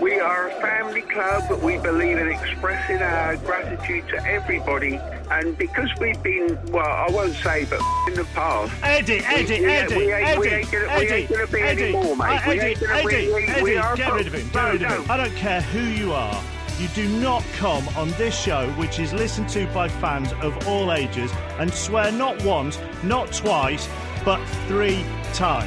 We are a family club, but we believe in expressing our gratitude to everybody. And because we've been, well, I won't say, but in the past... Eddie, we ain't going to be anymore, mate. Eddie, get rid of him. I don't care who you are. You do not come on this show, which is listened to by fans of all ages, and swear not once, not twice, but 3 times.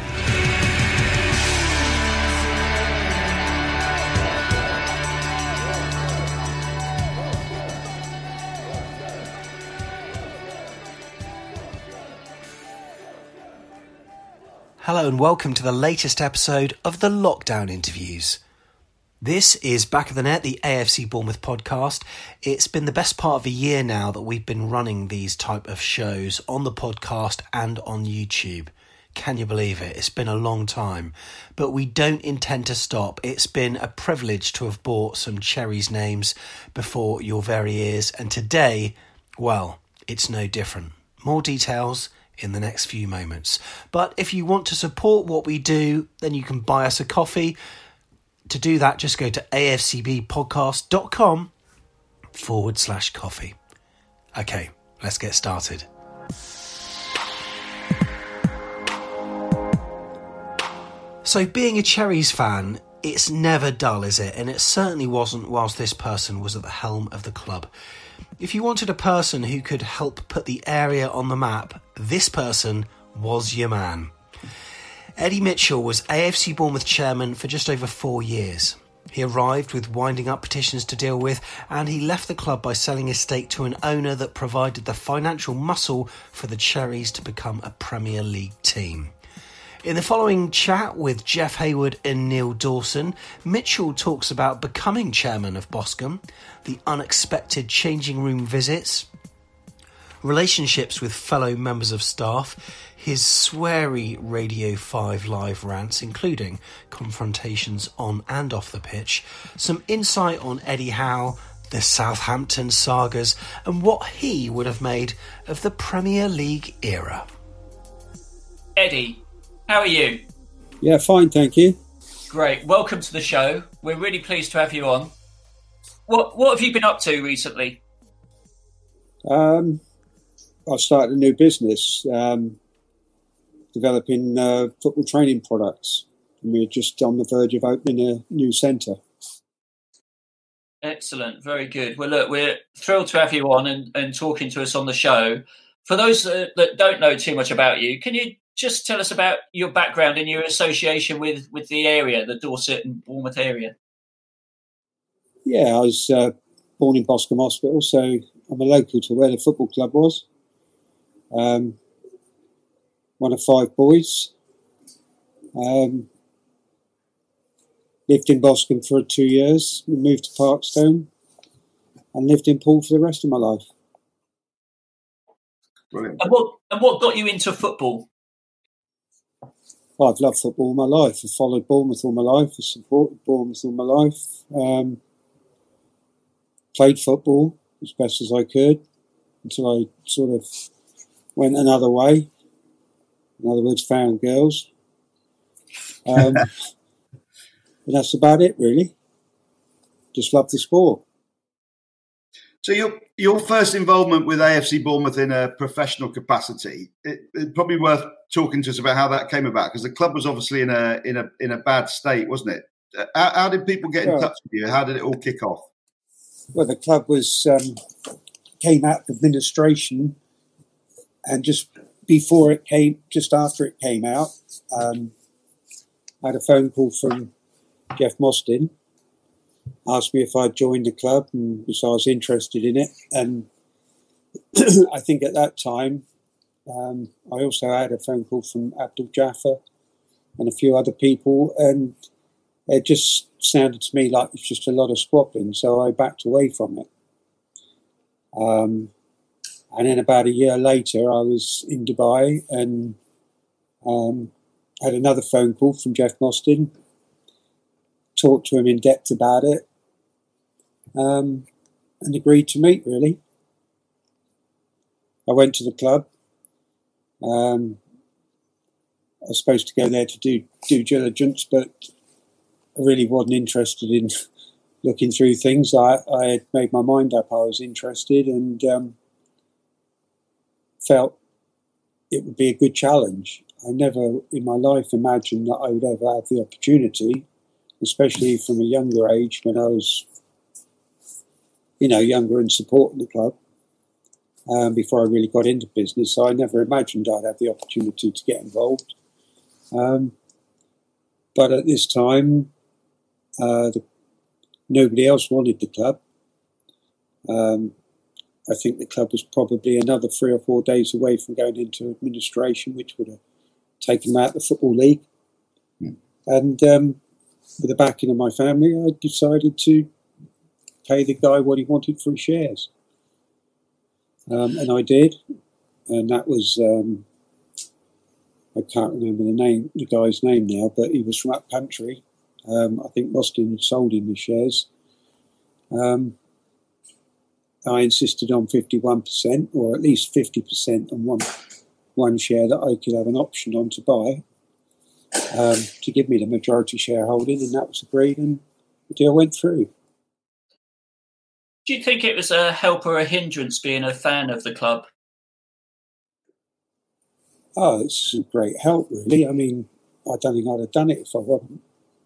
Hello and welcome to the latest episode of the Lockdown Interviews. This is Back of the Net, the AFC Bournemouth podcast. It's been the best part of a year now that we've been running these type of shows on the podcast and on YouTube. Can you believe it? It's been a long time, but we don't intend to stop. It's been a privilege to have brought some Cherries names before your very ears, and today, well, it's no different. More details in the next few moments. But if you want to support what we do, then you can buy us a coffee. To do that, just go to afcbpodcast.com/coffee. Okay, let's get started. So being a Cherries fan, it's never dull, is it? And it certainly wasn't whilst this person was at the helm of the club. If you wanted a person who could help put the area on the map, this person was your man. Eddie Mitchell was AFC Bournemouth chairman for just over 4 years. He arrived with winding up petitions to deal with, and he left the club by selling his stake to an owner that provided the financial muscle for the Cherries to become a Premier League team. In the following chat with Jeff Hayward and Neil Dawson, Mitchell talks about becoming chairman of Boscombe, the unexpected changing room visits, relationships with fellow members of staff, his sweary Radio 5 live rants, including confrontations on and off the pitch, some insight on Eddie Howe, the Southampton sagas, and what he would have made of the Premier League era. Eddie, how are you? Yeah, fine, thank you. Great. Welcome to the show. We're really pleased to have you on. What have you been up to recently? I started a new business, developing football training products. And we're just on the verge of opening a new centre. Excellent. Very good. Well, look, we're thrilled to have you on and talking to us on the show. For those that don't know too much about you, can you just tell us about your background and your association with the area, the Dorset and Bournemouth area? Yeah, I was born in Boscombe Hospital, so I'm a local to where the football club was. One of 5 boys. Lived in Boscombe for 2 years. We moved to Parkstone and lived in Poole for the rest of my life. Brilliant. And what got you into football? I've loved football all my life. I've followed Bournemouth all my life. I've supported Bournemouth all my life. Played football as best as I could until I sort of went another way. In other words, found girls. And that's about it, really. Just love the sport. So your first involvement with AFC Bournemouth in a professional capacity, it's probably worth talking to us about how that came about, because the club was obviously in a bad state, wasn't it? How did people get in touch with you? How did it all kick off? Well, the club was came out of administration, and just after it came out, I had a phone call from Jeff Mostyn. Asked me if I'd joined the club, and so I was interested in it. And I think at that time, I also had a phone call from Abdul Jaffa and a few other people, and it just sounded to me like it's just a lot of squabbling, so I backed away from it. And then about a year later, I was in Dubai and had another phone call from Jeff Mostyn, talked to him in depth about it, and agreed to meet, really. I went to the club. I was supposed to go there to do due diligence, but really wasn't interested in looking through things. I had made my mind up I was interested, and felt it would be a good challenge. I never in my life imagined that I would ever have the opportunity, especially from a younger age when I was, younger and supporting the club before I really got into business. So I never imagined I'd have the opportunity to get involved. But at this time, nobody else wanted the club. I think the club was probably another 3 or 4 days away from going into administration, which would have taken them out of the Football League. And with the backing of my family, I decided to pay the guy what he wanted for his shares. And I did. And that was, I can't remember the guy's name now, but he was from up country. I think Boston had sold him the shares. I insisted on 51%, or at least 50% on one share that I could have an option on to buy, to give me the majority shareholding, and that was agreed, and the deal went through. Do you think it was a help or a hindrance being a fan of the club? Oh, it's a great help, really. I mean, I don't think I'd have done it if I wasn't.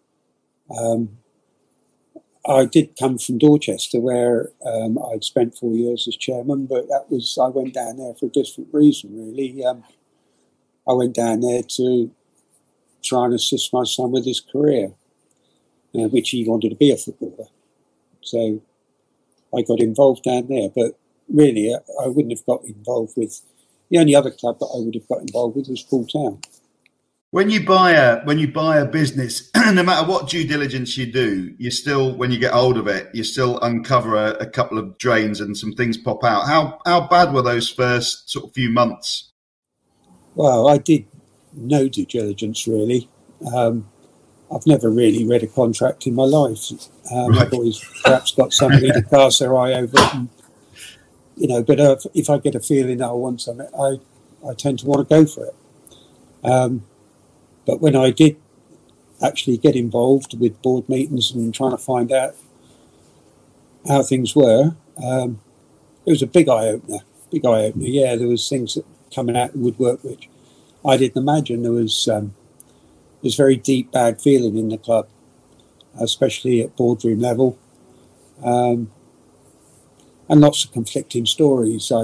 I did come from Dorchester, where I'd spent 4 years as chairman, but I went down there for a different reason, really. I went down there to try and assist my son with his career, which he wanted to be a footballer. So I got involved down there, but really I wouldn't have got involved with. The only other club that I would have got involved with was Poole Town. When you buy a business, no matter what due diligence you do, you still, when you get hold of it, you still uncover a couple of drains and some things pop out. How bad were those first sort of few months? Well, I did no due diligence, really. I've never really read a contract in my life. Right. I've always perhaps got somebody to cast their eye over it, and, but if I get a feeling that I want something, I tend to want to go for it. But when I did actually get involved with board meetings and trying to find out how things were, it was a big eye-opener. Yeah, there was things that coming out of the woodwork which I didn't imagine. There was very deep, bad feeling in the club, especially at boardroom level, and lots of conflicting stories.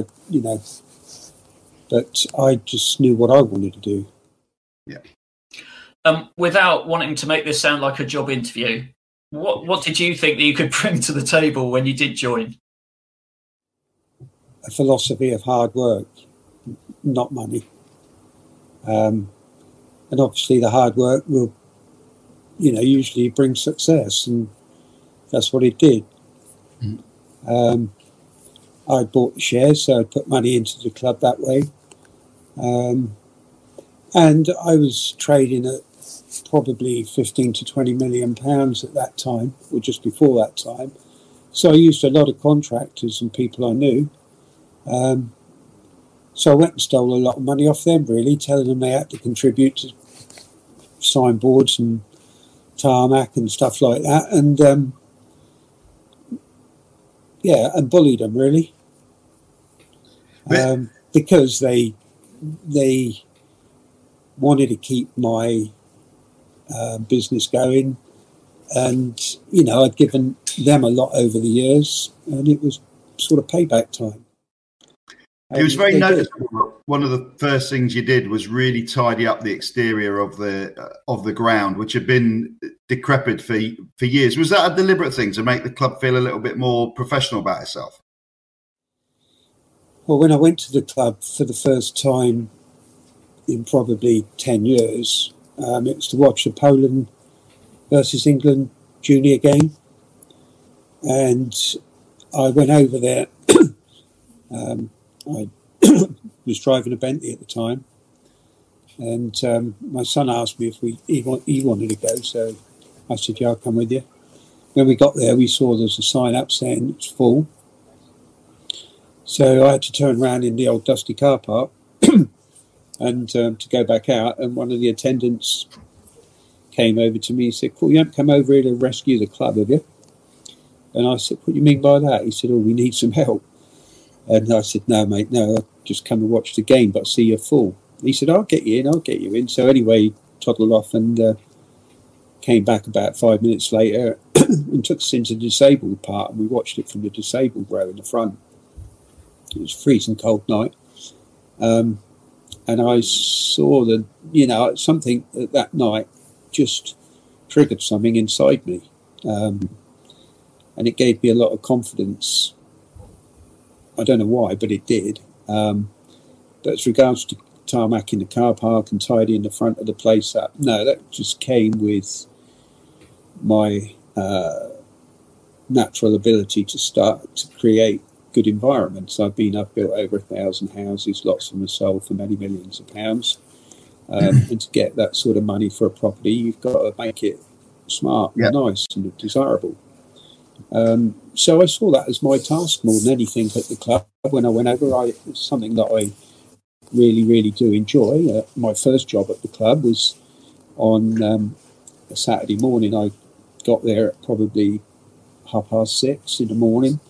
But I just knew what I wanted to do. Yeah. Without wanting to make this sound like a job interview, what did you think that you could bring to the table when you did join? A philosophy of hard work, not money. And obviously the hard work will, usually bring success, and that's what it did. I bought the shares, so I put money into the club that way. And I was trading at probably 15 to 20 million pounds at that time, or just before that time. So I used a lot of contractors and people I knew. So I went and stole a lot of money off them, really, telling them they had to contribute to signboards and tarmac and stuff like that. And, and bullied them, really. Because they wanted to keep my business going, and I'd given them a lot over the years, and it was sort of payback time. It was very noticeable. One of the first things you did was really tidy up the exterior of the ground, which had been decrepit for years. Was that a deliberate thing to make the club feel a little bit more professional about itself? Well, when I went to the club for the first time in probably 10 years, it was to watch the Poland versus England junior game. And I went over there. I was driving a Bentley at the time. And my son asked me if he wanted to go. So I said, yeah, I'll come with you. When we got there, we saw there's a sign up saying it's full. So I had to turn around in the old dusty car park and to go back out, and one of the attendants came over to me and said, "Paul, you haven't come over here to rescue the club, have you?" And I said, "What do you mean by that?" He said, "Oh, we need some help." And I said, "No, mate, no, I'll just come and watch the game, but I see you're full." He said, "I'll get you in." So anyway, he toddled off and came back about 5 minutes later and took us into the disabled part, and we watched it from the disabled row in the front. It was a freezing cold night. And I saw that, something that night just triggered something inside me. And it gave me a lot of confidence. I don't know why, but it did. But as regards to tarmac in the car park and tidying the front of the place up, no, that just came with my natural ability to start to create good environments. I've built over 1,000 houses, lots of them sold for many millions of pounds. And to get that sort of money for a property, you've got to make it smart and nice and desirable. So I saw that as my task more than anything at the club. When I went over, it's something that I really, really do enjoy. My first job at the club was on a Saturday morning. I got there at probably 6:30 in the morning.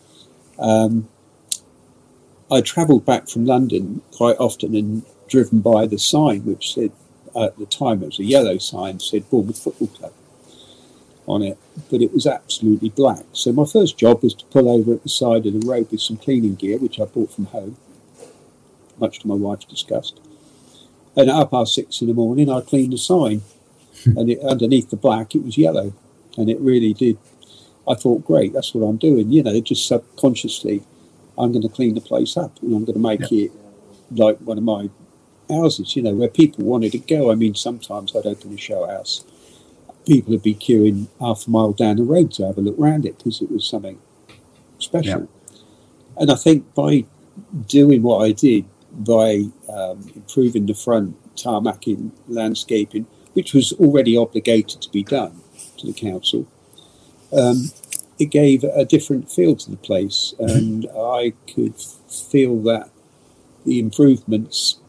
I travelled back from London quite often and driven by the sign, which said, at the time it was a yellow sign, said Bournemouth Football Club on it, but it was absolutely black. So my first job was to pull over at the side of the road with some cleaning gear, which I bought from home, much to my wife's disgust. And at 6:30 in the morning, I cleaned the sign, and underneath the black, it was yellow, and it really did. I thought, great, that's what I'm doing. Just subconsciously, I'm going to clean the place up, and I'm going to make it like one of my houses, where people wanted to go. I mean, sometimes I'd open a show house. People would be queuing half a mile down the road to have a look around it because it was something special. Yeah. And I think by doing what I did, by improving the front, tarmacking, landscaping, which was already obligated to be done to the council, it gave a different feel to the place, and I could feel that the improvements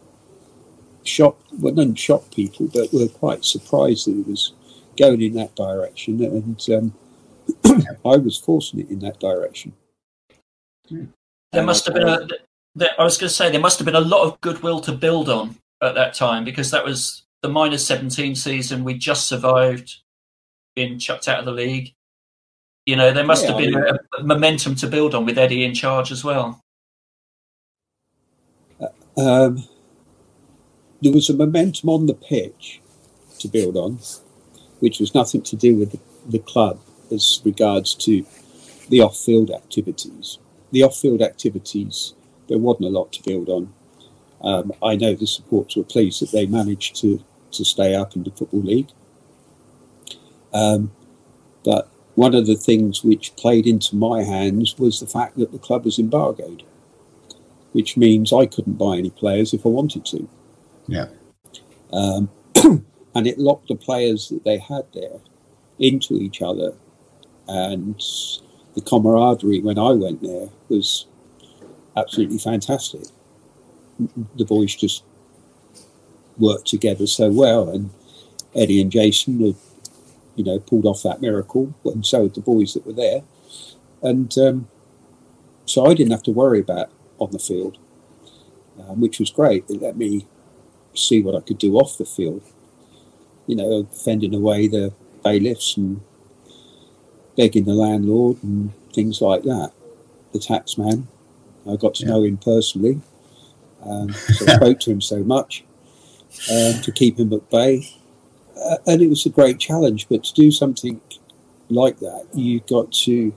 didn't shock people, but were quite surprised that it was going in that direction, and I was forcing it in that direction. There must have been I was going to say, there must have been a lot of goodwill to build on at that time, because that was the -17 season. We just survived being chucked out of the league. There must have been a momentum to build on with Eddie in charge as well. There was a momentum on the pitch to build on, which was nothing to do with the club as regards to the off-field activities. The off-field activities, there wasn't a lot to build on. I know the supporters were pleased that they managed to stay up in the Football League. But one of the things which played into my hands was the fact that the club was embargoed, which means I couldn't buy any players if I wanted to. Yeah. And it locked the players that they had there into each other. And the camaraderie when I went there was absolutely fantastic. The boys just worked together so well, and Eddie and Jason had, pulled off that miracle, and so had the boys that were there. And so I didn't have to worry about on the field, which was great. It let me see what I could do off the field, fending away the bailiffs and begging the landlord and things like that. The tax man, I got to know him personally, so I spoke to him so much to keep him at bay. And it was a great challenge, but to do something like that, you got to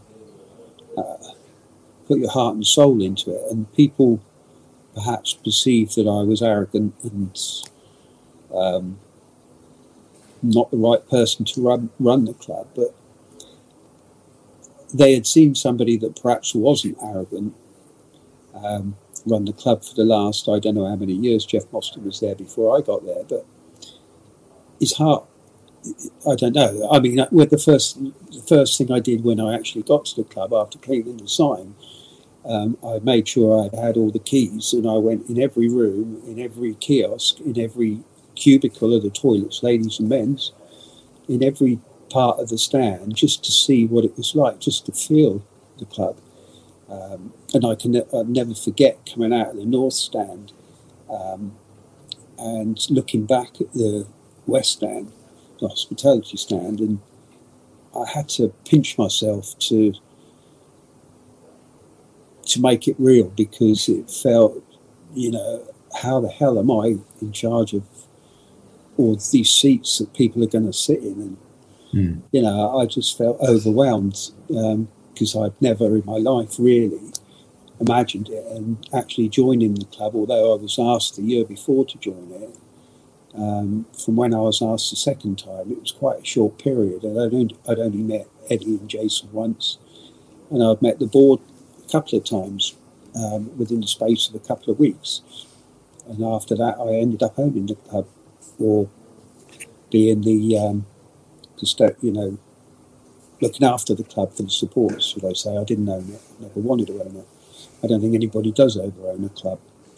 put your heart and soul into it. And people perhaps perceived that I was arrogant and not the right person to run the club, but they had seen somebody that perhaps wasn't arrogant run the club for the last, I don't know how many years. Jeff Mostyn was there before I got there, but his heart, I don't know. I mean, the first thing I did when I actually got to the club after cleaning the sign, I made sure I had all the keys, and I went in every room, in every kiosk, in every cubicle of the toilets, ladies and men's, in every part of the stand just to see what it was like, just to feel the club. And I'll never forget coming out of the North Stand and looking back at the West Stand, the hospitality stand, and I had to pinch myself to make it real, because it felt, how the hell am I in charge of all these seats that people are going to sit in? And, I just felt overwhelmed because I'd never in my life really imagined it. And actually joining the club, although I was asked the year before to join it, from when I was asked the second time, it was quite a short period. And I'd only met Eddie and Jason once, and I'd met the board a couple of times within the space of a couple of weeks. And after that, I ended up owning the club, or being the looking after the club for the supporters, should I say. I didn't own it. I never wanted to own it. I don't think anybody does over-own a club.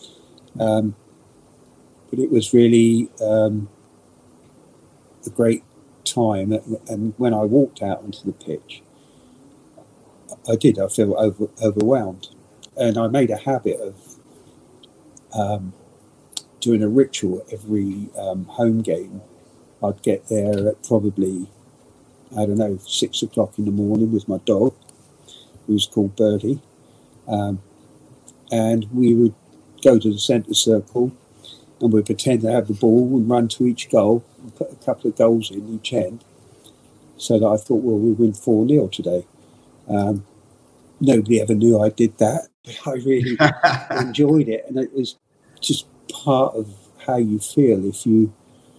But it was really a great time. And when I walked out onto the pitch, I feel overwhelmed. And I made a habit of doing a ritual every home game. I'd get there at probably, 6 o'clock in the morning with my dog, who was called Birdie. And we would go to the centre circle and we'd pretend to have the ball and run to each goal and put a couple of goals in each end. So that I thought, well, we'll win 4-0 today. Nobody ever knew I did that, but I really enjoyed it. And it was just part of how you feel if you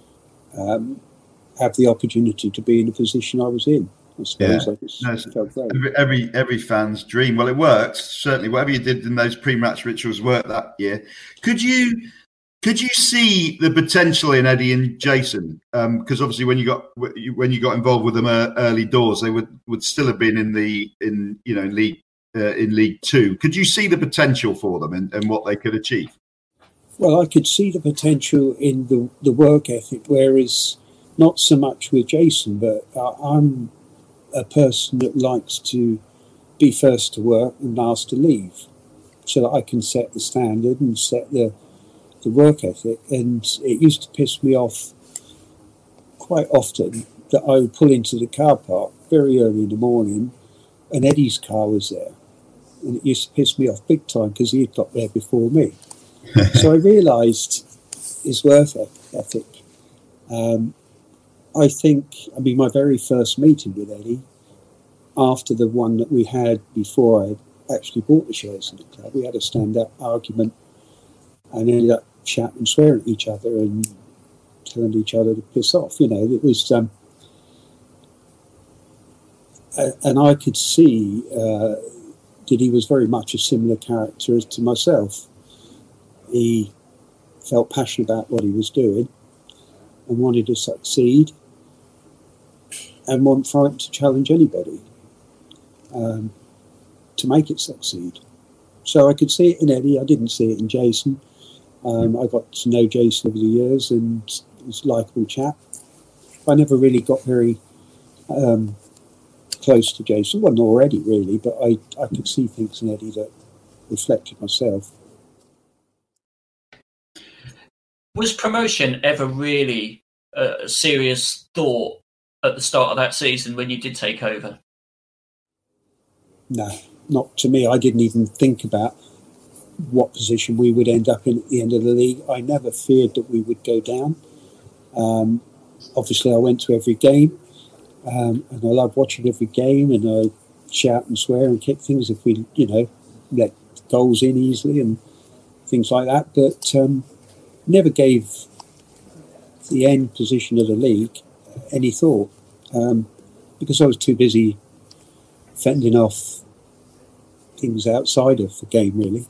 have the opportunity to be in the position I was in. I suppose felt great. Every fan's dream. Well, it worked, certainly. Whatever you did in those pre-match rituals worked that year. Could you see the potential in Eddie and Jason? Because obviously, when you got involved with them early doors, they would still have been in League Two. Could you see the potential for them and what they could achieve? Well, I could see the potential in the work ethic, whereas not so much with Jason, but I'm a person that likes to be first to work and last to leave, so that I can set the standard and set the work ethic. And it used to piss me off quite often that I would pull into the car park very early in the morning and Eddie's car was there. And it used to piss me off big time because he had got there before me. So I realised his work ethic. My very first meeting with Eddie, after the one that we had before I actually bought the shares in the club, we had a stand-up argument and ended up shouting and swearing at each other and telling each other to piss off. It was... and I could see that he was very much a similar character to myself. He felt passionate about what he was doing and wanted to succeed and wasn't frightened to challenge anybody to make it succeed. So I could see it in Eddie. I didn't see it in Jason. I got to know Jason over the years and he was a likeable chap. I never really got very close to Jason. Well, nor Eddie really, but I could see things in Eddie that reflected myself. Was promotion ever really a serious thought at the start of that season when you did take over? No, not to me. I didn't even think about what position we would end up in at the end of the league. I never feared that we would go down. Obviously, I went to every game, and I love watching every game, and I shout and swear and kick things if we, let goals in easily and things like that. But never gave the end position of the league any thought because I was too busy fending off things outside of the game, really.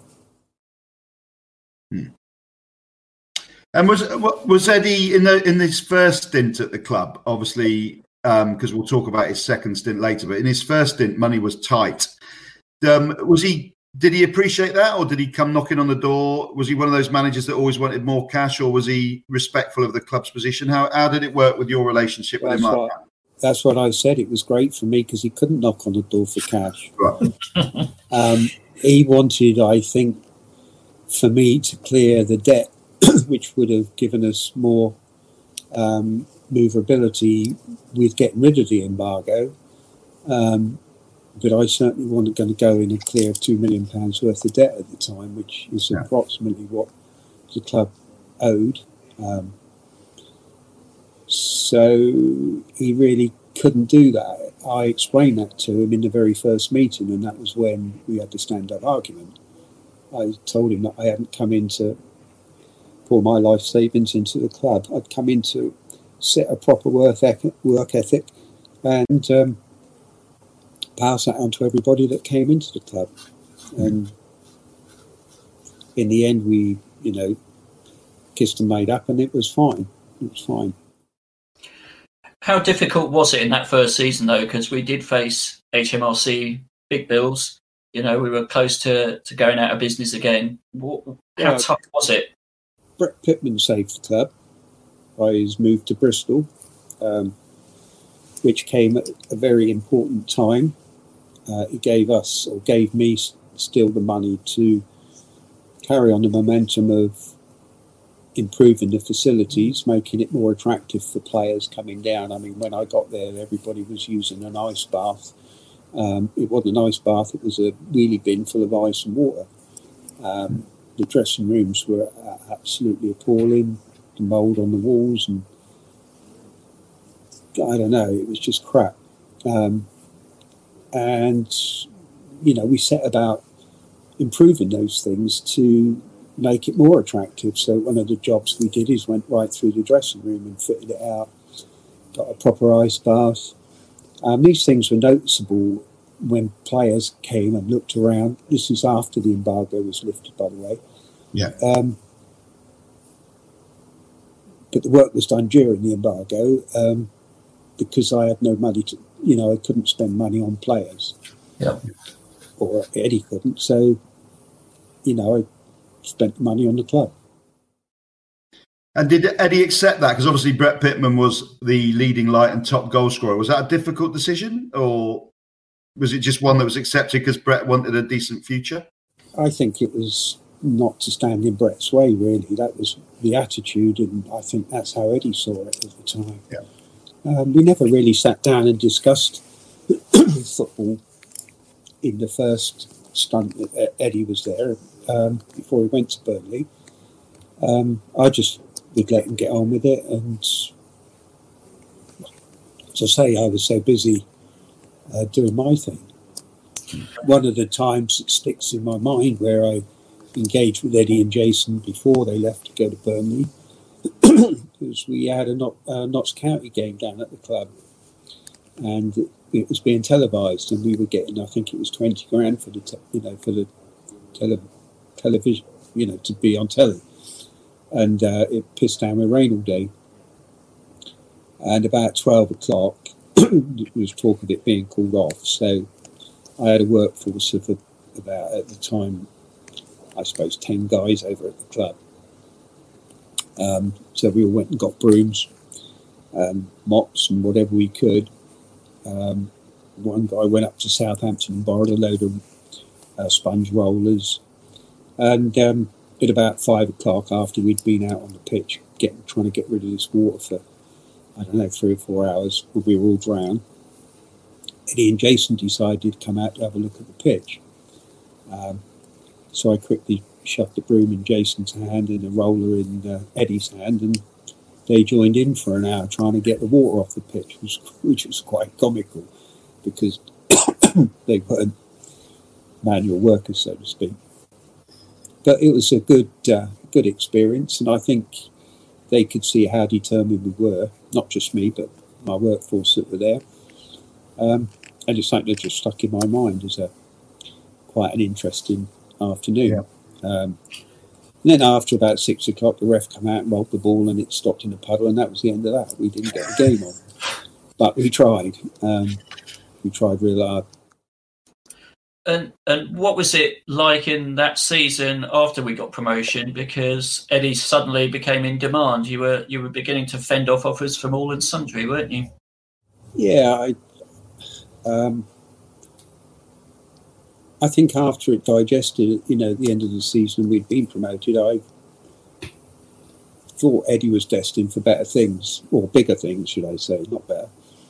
And was Eddie in this first stint at the club? Obviously, because we'll talk about his second stint later. But in his first stint, money was tight. Did he appreciate that, or did he come knocking on the door? Was he one of those managers that always wanted more cash, or was he respectful of the club's position? How did it work with your relationship with him? That's what I said. It was great for me because he couldn't knock on the door for cash. Right. He wanted, I think, for me to clear the debt, which would have given us more maneuverability with getting rid of the embargo. But I certainly wasn't going to go in and clear £2 million worth of debt at the time, which is approximately what the club owed. So he really couldn't do that. I explained that to him in the very first meeting, and that was when we had the stand-up argument. I told him that I hadn't come in to pour my life savings into the club. I'd come in to set a proper work ethic and pass that on to everybody that came into the club. And in the end, we, kissed and made up, and it was fine. It was fine. How difficult was it in that first season, though? Because we did face HMRC big bills. We were close to going out of business again. How tough was it? Brett Pitman saved the club by his move to Bristol, which came at a very important time. It gave me still the money to carry on the momentum of improving the facilities, making it more attractive for players coming down. I mean, when I got there, everybody was using an ice bath. It wasn't an ice bath, it was a wheelie bin full of ice and water. The dressing rooms were absolutely appalling, the mould on the walls, and I don't know, it was just crap. And, we set about improving those things to make it more attractive. So one of the jobs we did is went right through the dressing room and fitted it out, got a proper ice bath. These things were noticeable when players came and looked around. This is after the embargo was lifted, by the way. Yeah. But the work was done during the embargo because I had no money to, I couldn't spend money on players. Yeah. Or Eddie couldn't. So, I spent money on the club. And did Eddie accept that? Because obviously Brett Pitman was the leading light and top goal scorer. Was that a difficult decision, or was it just one that was accepted because Brett wanted a decent future? I think it was not to stand in Brett's way, really. That was the attitude, and I think that's how Eddie saw it at the time. Yeah. We never really sat down and discussed football in the first stunt that Eddie was there before he went to Burnley. I just would let him get on with it, and as I say, I was so busy doing my thing. One of the times that sticks in my mind where I engaged with Eddie and Jason before they left to go to Burnley was we had a Notts County game down at the club, and it was being televised, and we were getting, I think it was $20,000 for the television, to be on telly. And it pissed down with rain all day. And about 12 o'clock, there was talk of it being called off. So I had a workforce of about, at the time, I suppose 10 guys over at the club. So we all went and got brooms, mops and whatever we could. One guy went up to Southampton and borrowed a load of sponge rollers. And at about 5 o'clock, after we'd been out on the pitch trying to get rid of this water for, 3 or 4 hours, we were all drowned, Eddie and Jason decided to come out to have a look at the pitch. So I quickly shoved the broom in Jason's hand and a roller in Eddie's hand, and they joined in for an hour trying to get the water off the pitch, which was quite comical because they weren't manual workers, so to speak. But it was a good experience, and I think they could see how determined we were, not just me, but my workforce that were there. And it's something that just stuck in my mind as quite an interesting afternoon. Yeah. And then after about 6 o'clock, the ref came out and rolled the ball, and it stopped in the puddle, and that was the end of that. We didn't get the game on, but we tried. We tried real hard. And what was it like in that season after we got promotion? Because Eddie suddenly became in demand. You were beginning to fend off offers from all and sundry, weren't you? Yeah, I think after it digested, at the end of the season, we'd been promoted. I thought Eddie was destined for better things, or bigger things, should I say, not better.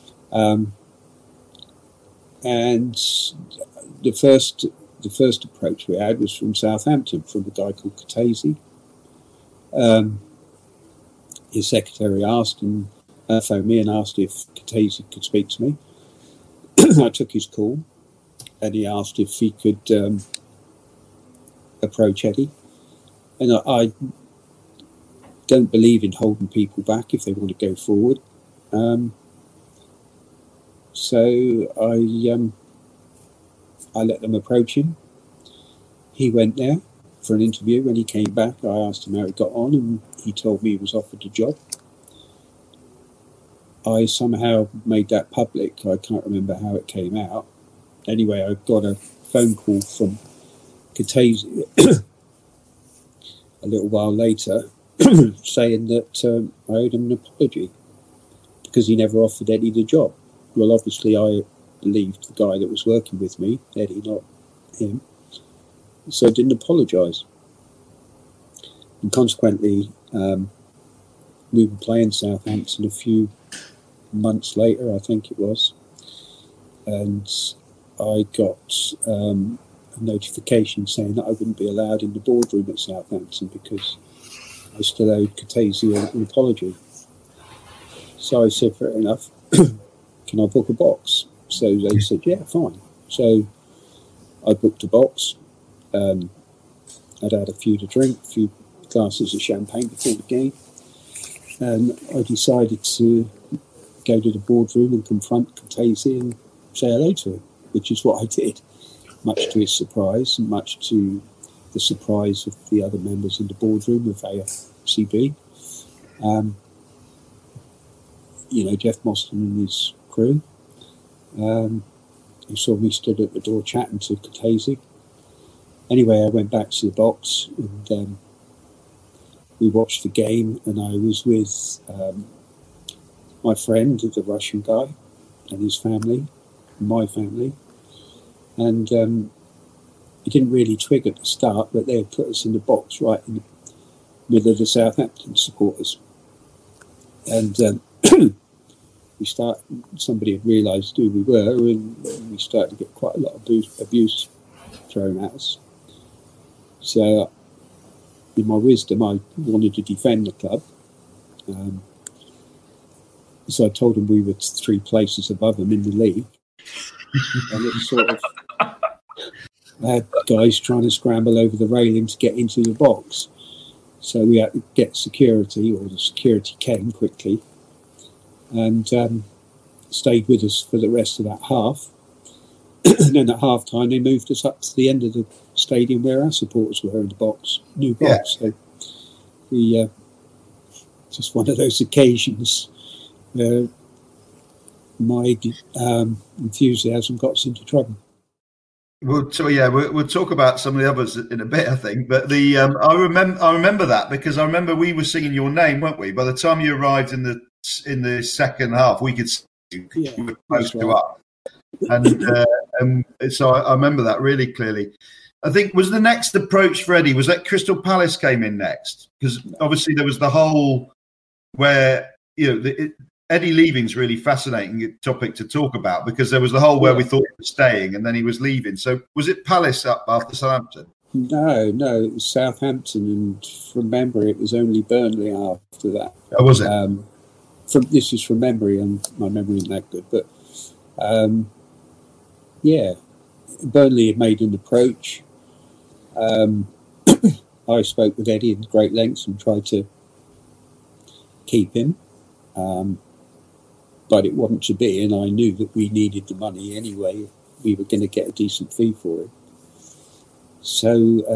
And the first approach we had was from Southampton, from a guy called Katese. His secretary phoned me and asked if Katese could speak to me. I took his call, and he asked if he could approach Eddie. And I don't believe in holding people back if they want to go forward. So I let them approach him. He went there for an interview. When he came back, I asked him how he got on, and he told me he was offered a job. I somehow made that public. I can't remember how it came out. Anyway, I got a phone call from Katese a little while later saying that I owed him an apology because he never offered Eddie the job. Well, obviously, I believed the guy that was working with me, Eddie, not him, so I didn't apologise. And consequently, we were playing Southampton a few months later, I think it was, and I got a notification saying that I wouldn't be allowed in the boardroom at Southampton because I still owed Katese an apology. So I said, fair enough, can I book a box? So they said, yeah, fine. So I booked a box. I'd had a few to drink, a few glasses of champagne before the game, and I decided to go to the boardroom and confront Katese and say hello to him, which is what I did, much to his surprise and much to the surprise of the other members in the boardroom of AFCB. Jeff Mostyn and his crew, who saw me stood at the door chatting to Katese. Anyway, I went back to the box and we watched the game, and I was with my friend, the Russian guy, and his family, my family, and it didn't really twig at the start, but they had put us in the box right in the middle of the Southampton supporters, and somebody had realised who we were, and we started to get quite a lot of abuse thrown at us. So, in my wisdom, I wanted to defend the club. So I told them we were 3 places above them in the league. And it sort of had guys trying to scramble over the railing to get into the box. So we had to get security, or the security came quickly, and stayed with us for the rest of that half. And then at half time, they moved us up to the end of the stadium where our supporters were in the box, new box. Yeah. So we just one of those occasions where my enthusiasm got us into trouble. We'll talk about some of the others in a bit, I think. But I remember that because I remember we were singing your name, weren't we? By the time you arrived in the second half, we could see you. Yeah, we were close to up. And so I remember that really clearly. I think was the next approach for Eddie was that Crystal Palace came in next, because obviously there was the whole where Eddie leaving's really fascinating topic to talk about, because there was the whole where we thought he was staying and then he was leaving. So was it Palace up after Southampton? No, it was Southampton, and from memory it was only Burnley after that. Oh, was it? This is from memory, and my memory isn't that good, but Burnley had made an approach. I spoke with Eddie in great lengths and tried to keep him, but it wasn't to be, and I knew that we needed the money anyway. We were going to get a decent fee for it. So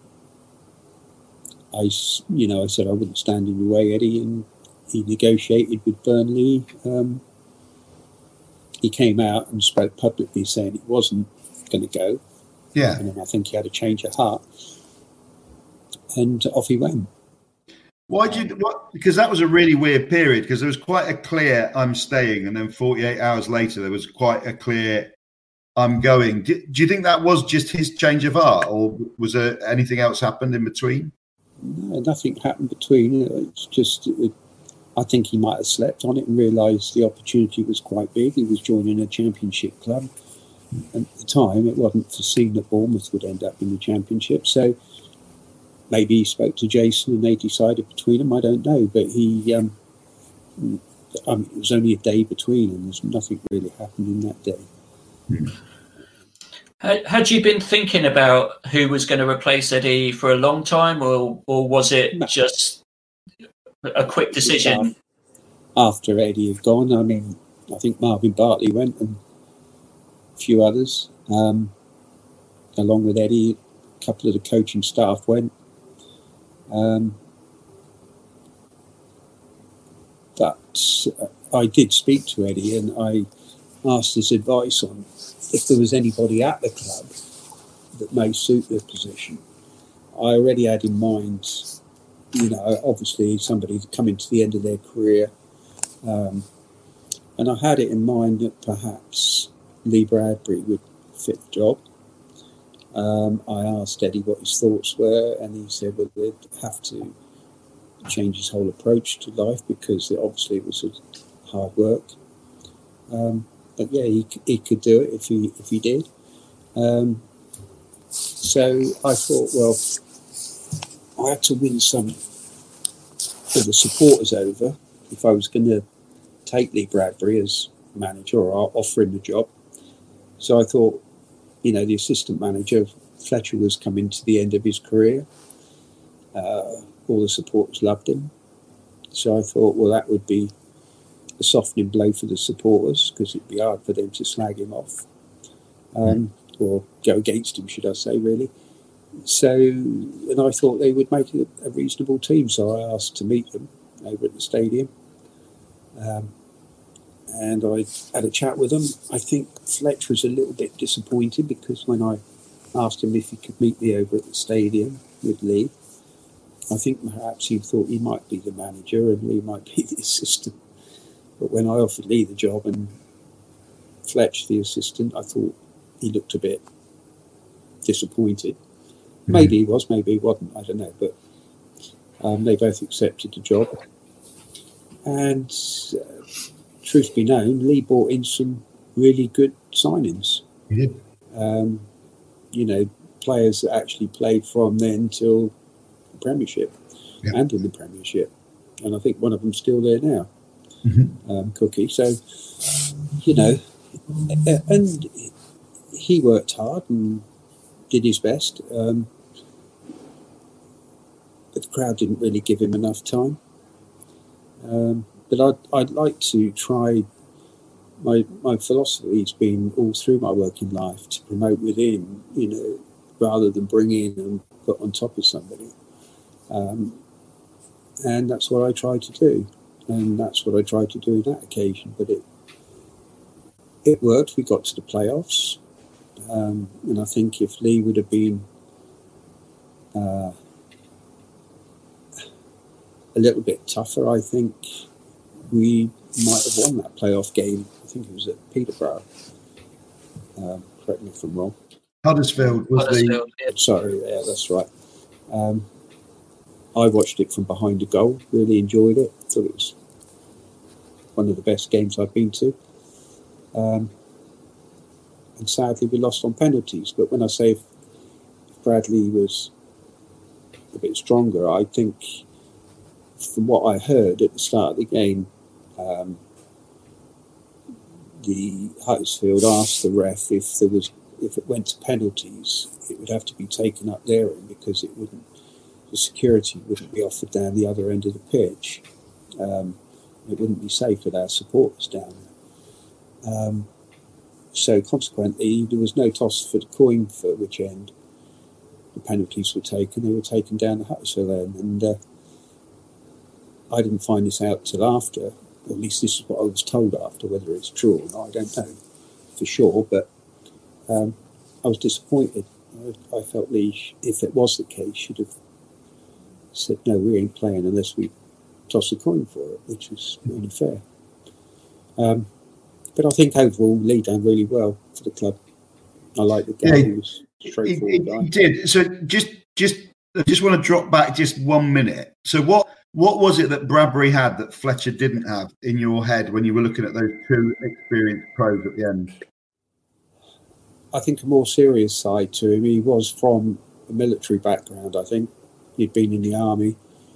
I said I wouldn't stand in your way, Eddie, and he negotiated with Burnley. He came out and spoke publicly saying it wasn't going to go. Yeah. And then I think he had a change of heart. And off he went. Because that was a really weird period, because there was quite a clear I'm staying, and then 48 hours later there was quite a clear I'm going. Do you think that was just his change of heart, or was there anything else happened in between? No, nothing happened between. It's just, I think he might have slept on it and realised the opportunity was quite big. He was joining a championship club. And at the time, it wasn't foreseen that Bournemouth would end up in the championship. So maybe he spoke to Jason and they decided between them. I don't know. But it was only a day between, and there's nothing really happened in that day. Had you been thinking about who was going to replace Eddie for a long time, or was it just a quick decision? After Eddie had gone, I mean, I think Marvin Bartley went and a few others. Along with Eddie, a couple of the coaching staff went. But I did speak to Eddie and I asked his advice on if there was anybody at the club that may suit the position. I already had in mind, obviously somebody coming to the end of their career. And I had it in mind that perhaps Lee Bradbury would fit the job. I asked Eddie what his thoughts were, and he said, well, they'd have to change his whole approach to life because obviously it was hard work. But yeah, he could do it if he did. So I thought, well, I had to win some of the supporters over if I was going to take Lee Bradbury as manager or offer him the job. So I thought, the assistant manager, Fletcher, was coming to the end of his career. All the supporters loved him. So I thought, well, that would be a softening blow for the supporters because it'd be hard for them to slag him off or go against him, should I say, really. So, and I thought they would make it a reasonable team. So I asked to meet them over at the stadium. And I had a chat with them. I think Fletcher was a little bit disappointed because when I asked him if he could meet me over at the stadium with Lee, I think perhaps he thought he might be the manager and Lee might be the assistant. But when I offered Lee the job and Fletch the assistant, I thought he looked a bit disappointed. Maybe he was, maybe he wasn't, I don't know. But they both accepted the job. And truth be known, Lee brought in some really good signings. He did. Players that actually played from then till the Premiership and in the Premiership. And I think one of them's still there now. Cookie. So, and he worked hard and did his best. But the crowd didn't really give him enough time. But I'd like to try. My philosophy has been all through my working life to promote within, rather than bring in and put on top of somebody. And that's what I try to do. And that's what I tried to do on that occasion. But it worked. We got to the playoffs. And I think if Lee would have been a little bit tougher, I think we might have won that playoff game. I think it was at Peterborough. Correct me if I'm wrong. Huddersfield was Sorry, yeah, that's right. I watched it from behind the goal, really enjoyed it. Thought it was one of the best games I've been to. And sadly, we lost on penalties. But when I say if Bradley was a bit stronger, I think from what I heard at the start of the game, the Huddersfield asked the ref if it went to penalties, it would have to be taken up their end because the security wouldn't be offered down the other end of the pitch. It wouldn't be safe with our supporters down there. So consequently, there was no toss for the coin for which end the penalties were taken. They were taken down the Huddersfield end, and I didn't find this out till after, or at least this is what I was told after. Whether it's true or not, I don't know for sure, but I was disappointed. I felt Lee, if it was the case, should have said, no, we ain't playing unless we toss a coin for it, which is only fair. But I think overall, Lee done really well for the club. I like the game. He was straightforward guy. He did. So I just want to drop back just 1 minute. So what was it that Bradbury had that Fletcher didn't have in your head when you were looking at those two experienced pros at the end? I think a more serious side to him. He was from a military background, I think. He'd been in the army.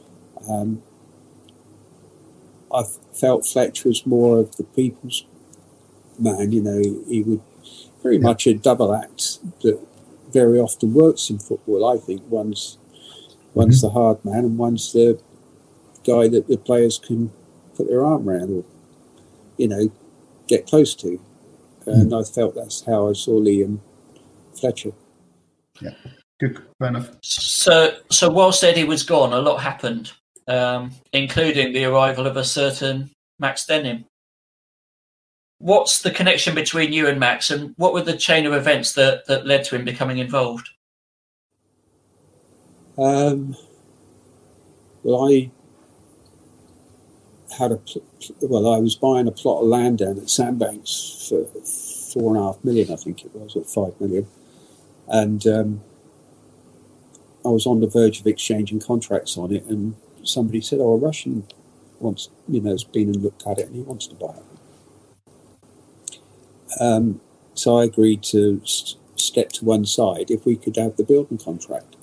I felt Fletcher was more of the people's man. You know, he would very much a double act that very often works in football. I think one's the hard man and one's the guy that the players can put their arm around or, you know, get close to. And I felt that's how I saw Lee and Fletcher. Yeah, good, fair enough. So whilst Eddie was gone, a lot happened, including the arrival of a certain Max Denham. What's the connection between you and Max, and what were the chain of events that led to him becoming involved? Well, I I was buying a plot of land down at Sandbanks for $4.5 million, I think it was, or $5 million, and I was on the verge of exchanging contracts on it, and somebody said, "Oh, a Russian has been and looked at it, and he wants to buy it." So I agreed to step to one side if we could have the building contract.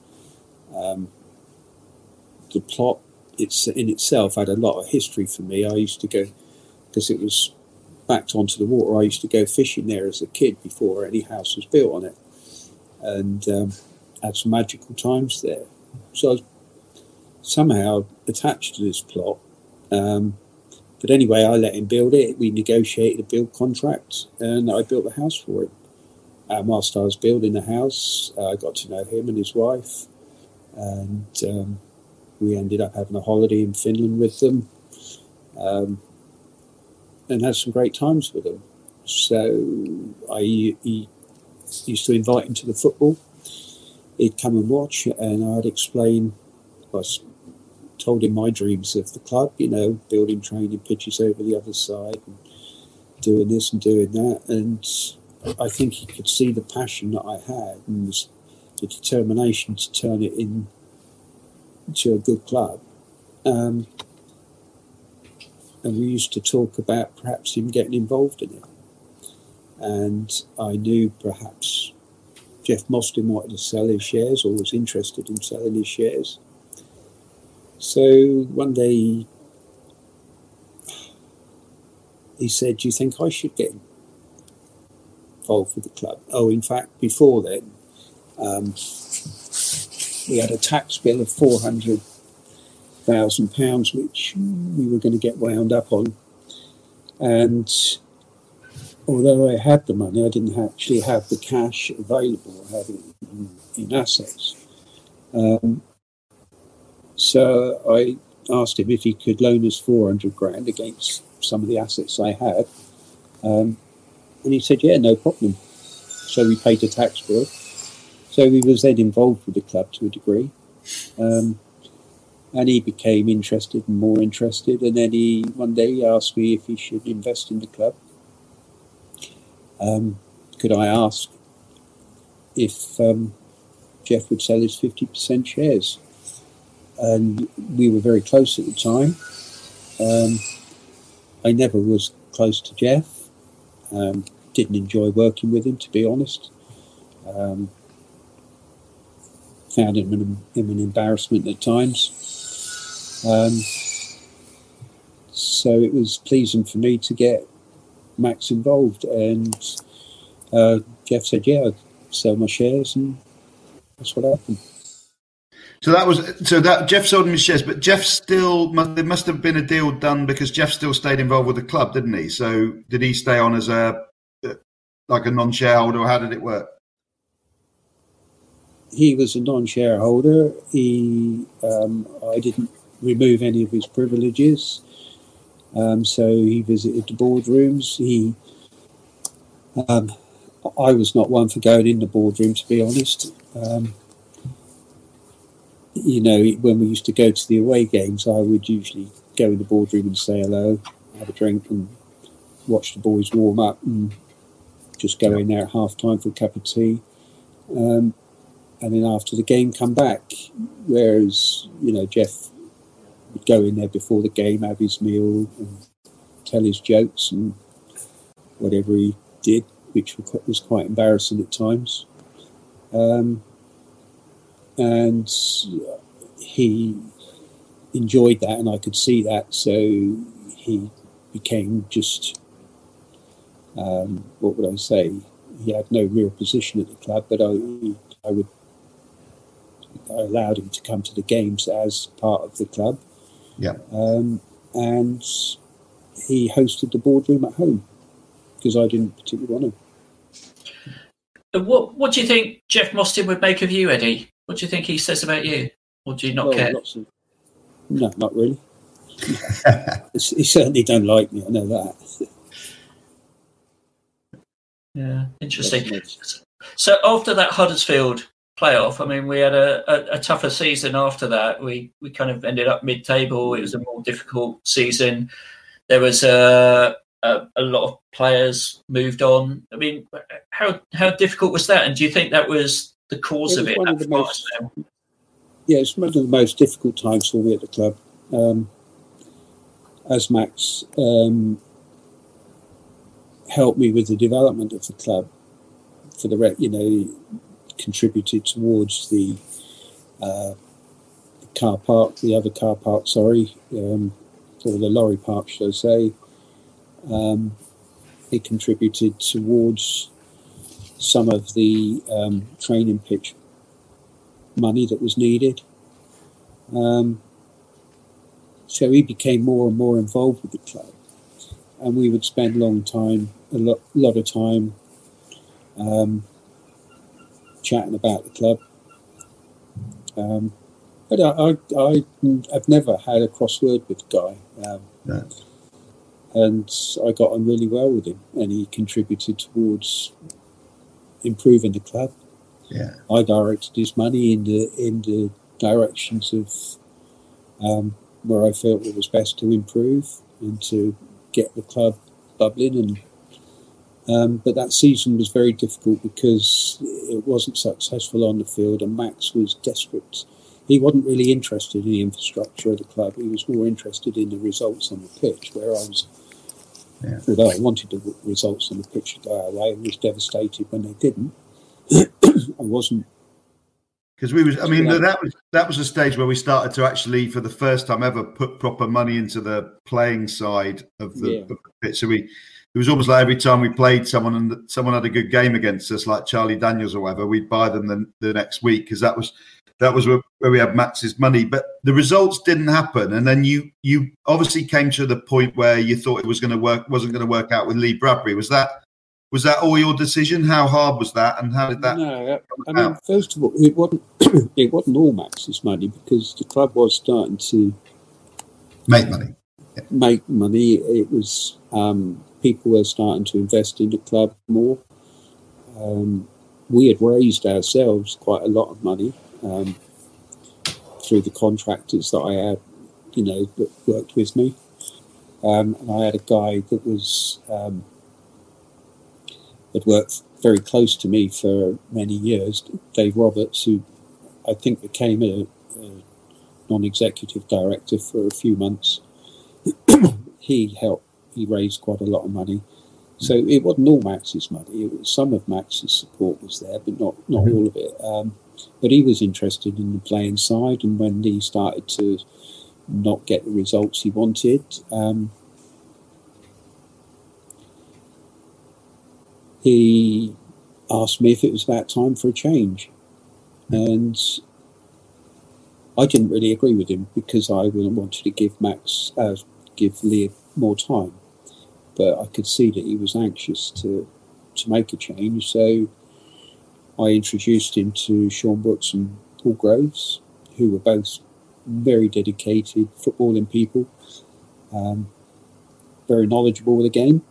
The plot in itself had a lot of history for me. I used to go, because it was backed onto the water, I used to go fishing there as a kid before any house was built on it, and had some magical times there. So I was somehow attached to this plot. But anyway, I let him build it. We negotiated a build contract, and I built the house for him. Whilst I was building the house, I got to know him and his wife, and we ended up having a holiday in Finland with them, and had some great times with them. So he used to invite him to the football. He'd come and watch, and I'd explain. I told him my dreams of the club, building training pitches over the other side, and doing this and doing that. And I think he could see the passion that I had and the determination to turn it into a good club. And we used to talk about perhaps him getting involved in it. And I knew perhaps Jeff Mostyn wanted to sell his shares or was interested in selling his shares. So one day he said, "Do you think I should get involved with the club?" Oh, in fact, before then, we had a tax bill of £400,000, which we were going to get wound up on. And although I had the money, I didn't actually have the cash available. I had it in assets. So I asked him if he could loan us $400,000 against some of the assets I had. And he said, "Yeah, no problem." So we paid the tax bill. So he was then involved with the club to a degree. And he became interested and more interested. And then one day he asked me if he should invest in the club. Could I ask if Jeff would sell his 50% shares? And we were very close at the time. I never was close to Jeff. Didn't enjoy working with him, to be honest. Found him an embarrassment at times. So it was pleasing for me to get Max involved, and Jeff said, "Yeah, I'd sell my shares," and that's what happened. So Jeff sold him his shares, but Jeff there must have been a deal done because Jeff still stayed involved with the club, didn't he? So did he stay on as a non-shareholder, or how did it work? He was a non-shareholder. I didn't remove any of his privileges. So he visited the boardrooms. I was not one for going in the boardroom, to be honest. when we used to go to the away games, I would usually go in the boardroom and say hello, have a drink, and watch the boys warm up, and just go in there at half time for a cup of tea, and then after the game come back. Whereas Jeff would go in there before the game, have his meal, and tell his jokes and whatever he did, which was quite embarrassing at times. And he enjoyed that, and I could see that. So he became just, what would I say? He had no real position at the club, but I allowed him to come to the games as part of the club. Yeah. And he hosted the boardroom at home because I didn't particularly want to. What do you think Jeff Mostyn would make of you, Eddie? What do you think he says about you? Or do you not care? No, not really. He certainly don't like me, I know that. Yeah, interesting. So after that Huddersfield playoff, I mean, we had a tougher season after that. We kind of ended up mid-table. It was a more difficult season. There was a lot of players moved on. I mean, how difficult was that? And do you think that was the cause of it? It's one of the most difficult times for me at the club. As Max helped me with the development of the club, for the contributed towards the car park, the other car park, or the lorry park, should I say. It contributed towards some of the training pitch money that was needed. So he became more and more involved with the club, and we would spend a lot of time chatting about the club. But I've never had a crossword with the guy. No. And I got on really well with him, and he contributed towards improving the club. Yeah, I directed his money in the directions of where I felt it was best to improve and to get the club bubbling. And but that season was very difficult because it wasn't successful on the field, and Max was desperate. He wasn't really interested in the infrastructure of the club. He was more interested in the results on the pitch, where I was. Yeah. Although I wanted the results on the pitch to go our way, I was devastated when they didn't. I wasn't. Because that was a stage where we started to actually, for the first time ever, put proper money into the playing side of the pitch. So it was almost like every time we played someone and someone had a good game against us, like Charlie Daniels or whatever, we'd buy them the next week, because that was where we had Max's money. But the results didn't happen, and then you obviously came to the point where you thought it wasn't going to work out with Lee Bradbury. Was that all your decision? How hard was that, and how did that? No, I mean, first of all, it wasn't all Max's money, because the club was starting to make money. Yeah. Make money. It was people were starting to invest in the club more. We had raised ourselves quite a lot of money through the contractors that I had, that worked with me. And I had a guy that was had worked very close to me for many years, Dave Roberts, who I think became a non-executive director for a few months. He raised quite a lot of money. So it wasn't all Max's money. It was some of Max's support was there, but not all of it. But he was interested in the playing side, and when he started to not get the results he wanted, he asked me if it was about time for a change. And I didn't really agree with him, because I wanted to give Lee more time. But I could see that he was anxious to make a change, so I introduced him to Sean Brooks and Paul Groves, who were both very dedicated footballing people, very knowledgeable of the game,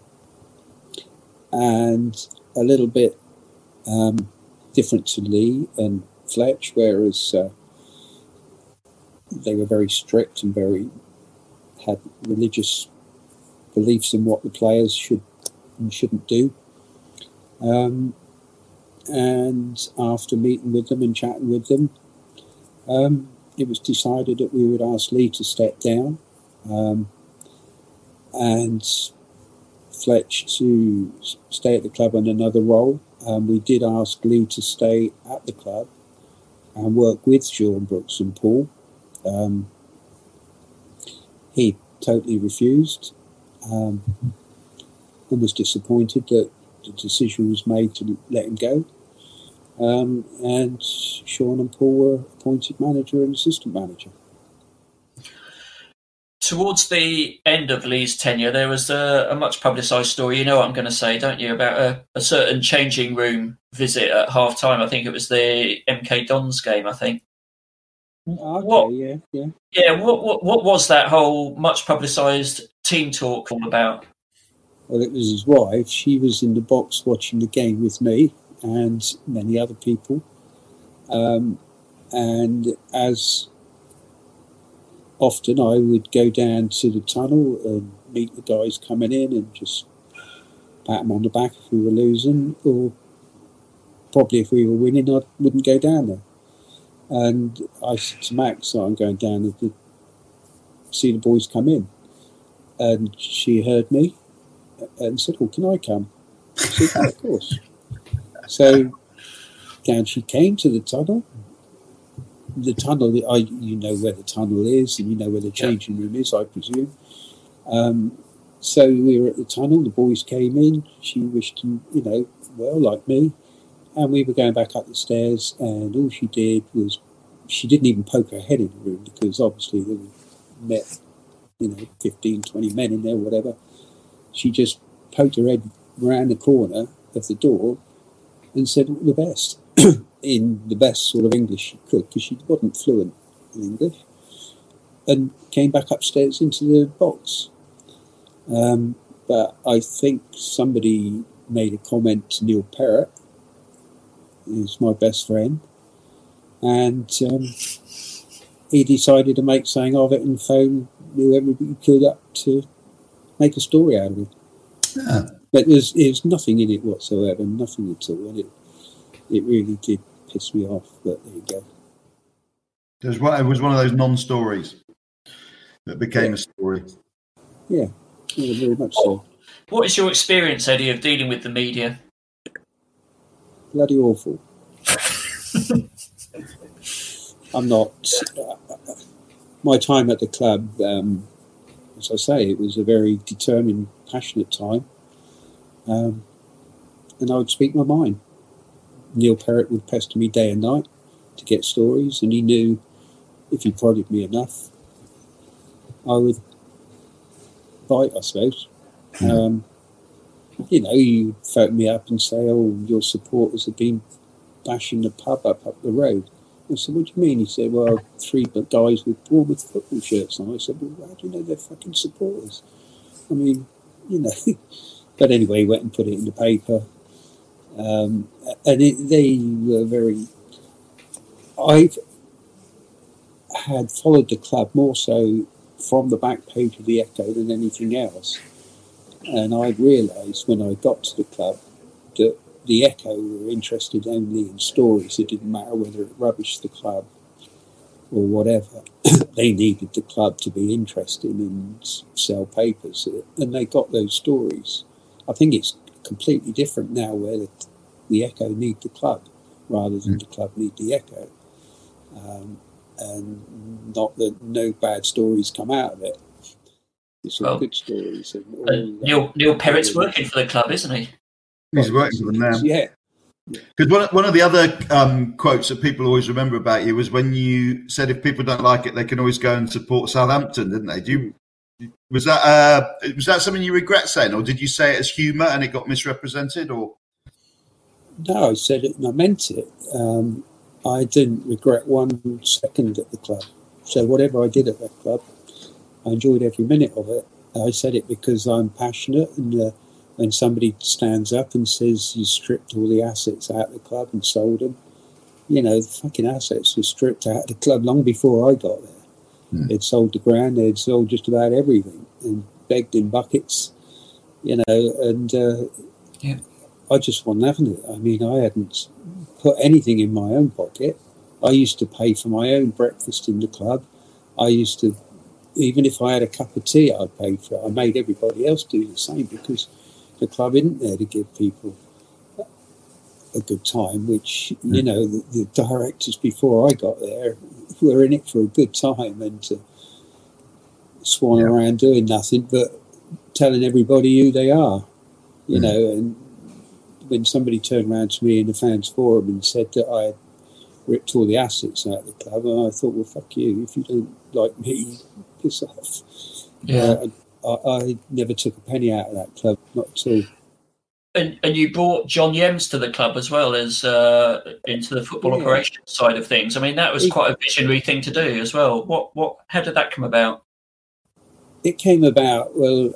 and a little bit different to Lee and Fletch, whereas they were very strict and had religious beliefs in what the players should and shouldn't do. And after meeting with them and chatting with them, it was decided that we would ask Lee to step down and Fletch to stay at the club in another role. We did ask Lee to stay at the club and work with Sean Brooks and Paul. He totally refused and was disappointed that the decision was made to let him go. And Sean and Paul were appointed manager and assistant manager. Towards the end of Lee's tenure, there was a much publicised story, you know what I'm going to say, don't you, about a certain changing room visit at half-time. I think it was the MK Dons game, I think. Okay, Yeah, what was that whole much publicised team talk all about? Well, it was his wife. She was in the box watching the game with me and many other people. And as often, I would go down to the tunnel and meet the guys coming in and just pat them on the back if we were losing, or probably if we were winning, I wouldn't go down there. And I said to Max, I'm going down to see the boys come in. And she heard me and said, "Oh, can I come?" I said, "Yeah, of course." So down she came to the tunnel. The tunnel, you know where the tunnel is, and you know where the changing room is, I presume. So we were at the tunnel. The boys came in. She wished them, well, like me. And we were going back up the stairs, and all she did was, she didn't even poke her head in the room, because obviously there were 15, 20 men in there, whatever. She just poked her head around the corner of the door and said all the best, in the best sort of English she could, because she wasn't fluent in English, and came back upstairs into the box. But I think somebody made a comment to Neil Perrott, who's my best friend, and he decided to make something of it and phone whoever he could up to make a story out of it. Yeah. But there's nothing in it whatsoever, nothing at all, and it really did piss me off, but there you go. It was one of those non-stories that became a story. Yeah, very much so. What is your experience, Eddie, of dealing with the media? Bloody awful. I'm not... my time at the club, as I say, it was a very determined, passionate time. And I would speak my mind. Neil Perrott would pester me day and night to get stories, and he knew if he prodded me enough, I would bite, I suppose. You phone me up and say, "Oh, your supporters have been bashing the pub up the road." I said, "What do you mean?" He said, "Well, 3 guys with Bournemouth football shirts on." I said, "Well, how do you know they're fucking supporters?" I mean, But anyway, he went and put it in the paper. And they were very... I've had followed the club more so from the back page of the Echo than anything else. And I realised when I got to the club that the Echo were interested only in stories. It didn't matter whether it rubbished the club or whatever. They needed the club to be interested and sell papers. And they got those stories. I think it's completely different now, where the Echo need the club rather than the club need the Echo. And not that no bad stories come out of it. It's all good stories. And Neil Perrott's working for the club, isn't he? He's working for them now. Yeah. Because one of the other quotes that people always remember about you was when you said if people don't like it, they can always go and support Southampton, didn't they? Was that something you regret saying, or did you say it as humour and it got misrepresented? Or no, I said it and I meant it. I didn't regret 1 second at the club. So whatever I did at that club, I enjoyed every minute of it. I said it because I'm passionate, and when somebody stands up and says you stripped all the assets out of the club and sold them, the fucking assets were stripped out of the club long before I got there. They'd sold the ground, they'd sold just about everything and begged in buckets, and I just wasn't having it. I mean, I hadn't put anything in my own pocket. I used to pay for my own breakfast in the club. I used to, even if I had a cup of tea, I'd pay for it. I made everybody else do the same because the club isn't there to give people a good time, which, the directors before I got there were in it for a good time and to swan around doing nothing but telling everybody who they are, and when somebody turned around to me in the fans forum and said that I had ripped all the assets out of the club, and I thought, well, fuck you, if you don't like me, piss off. I never took a penny out of that club, not at all. And you brought John Yems to the club as well as into the football operations side of things. I mean, that was quite a visionary thing to do as well. How did that come about? It came about, well,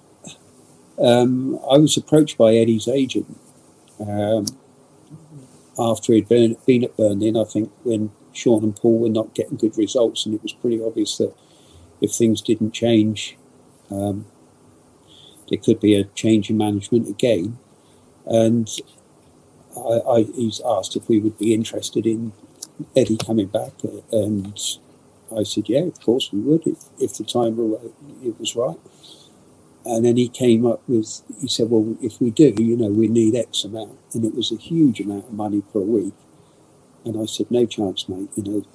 I was approached by Eddie's agent after he'd been at Burnley, and I think when Sean and Paul were not getting good results, and it was pretty obvious that if things didn't change, there could be a change in management again. And he's asked if we would be interested in Eddie coming back, and I said, yeah, of course we would, if the time it was right. And then he came up with, he said, well, if we do, we need X amount. And it was a huge amount of money per week. And I said, no chance, mate,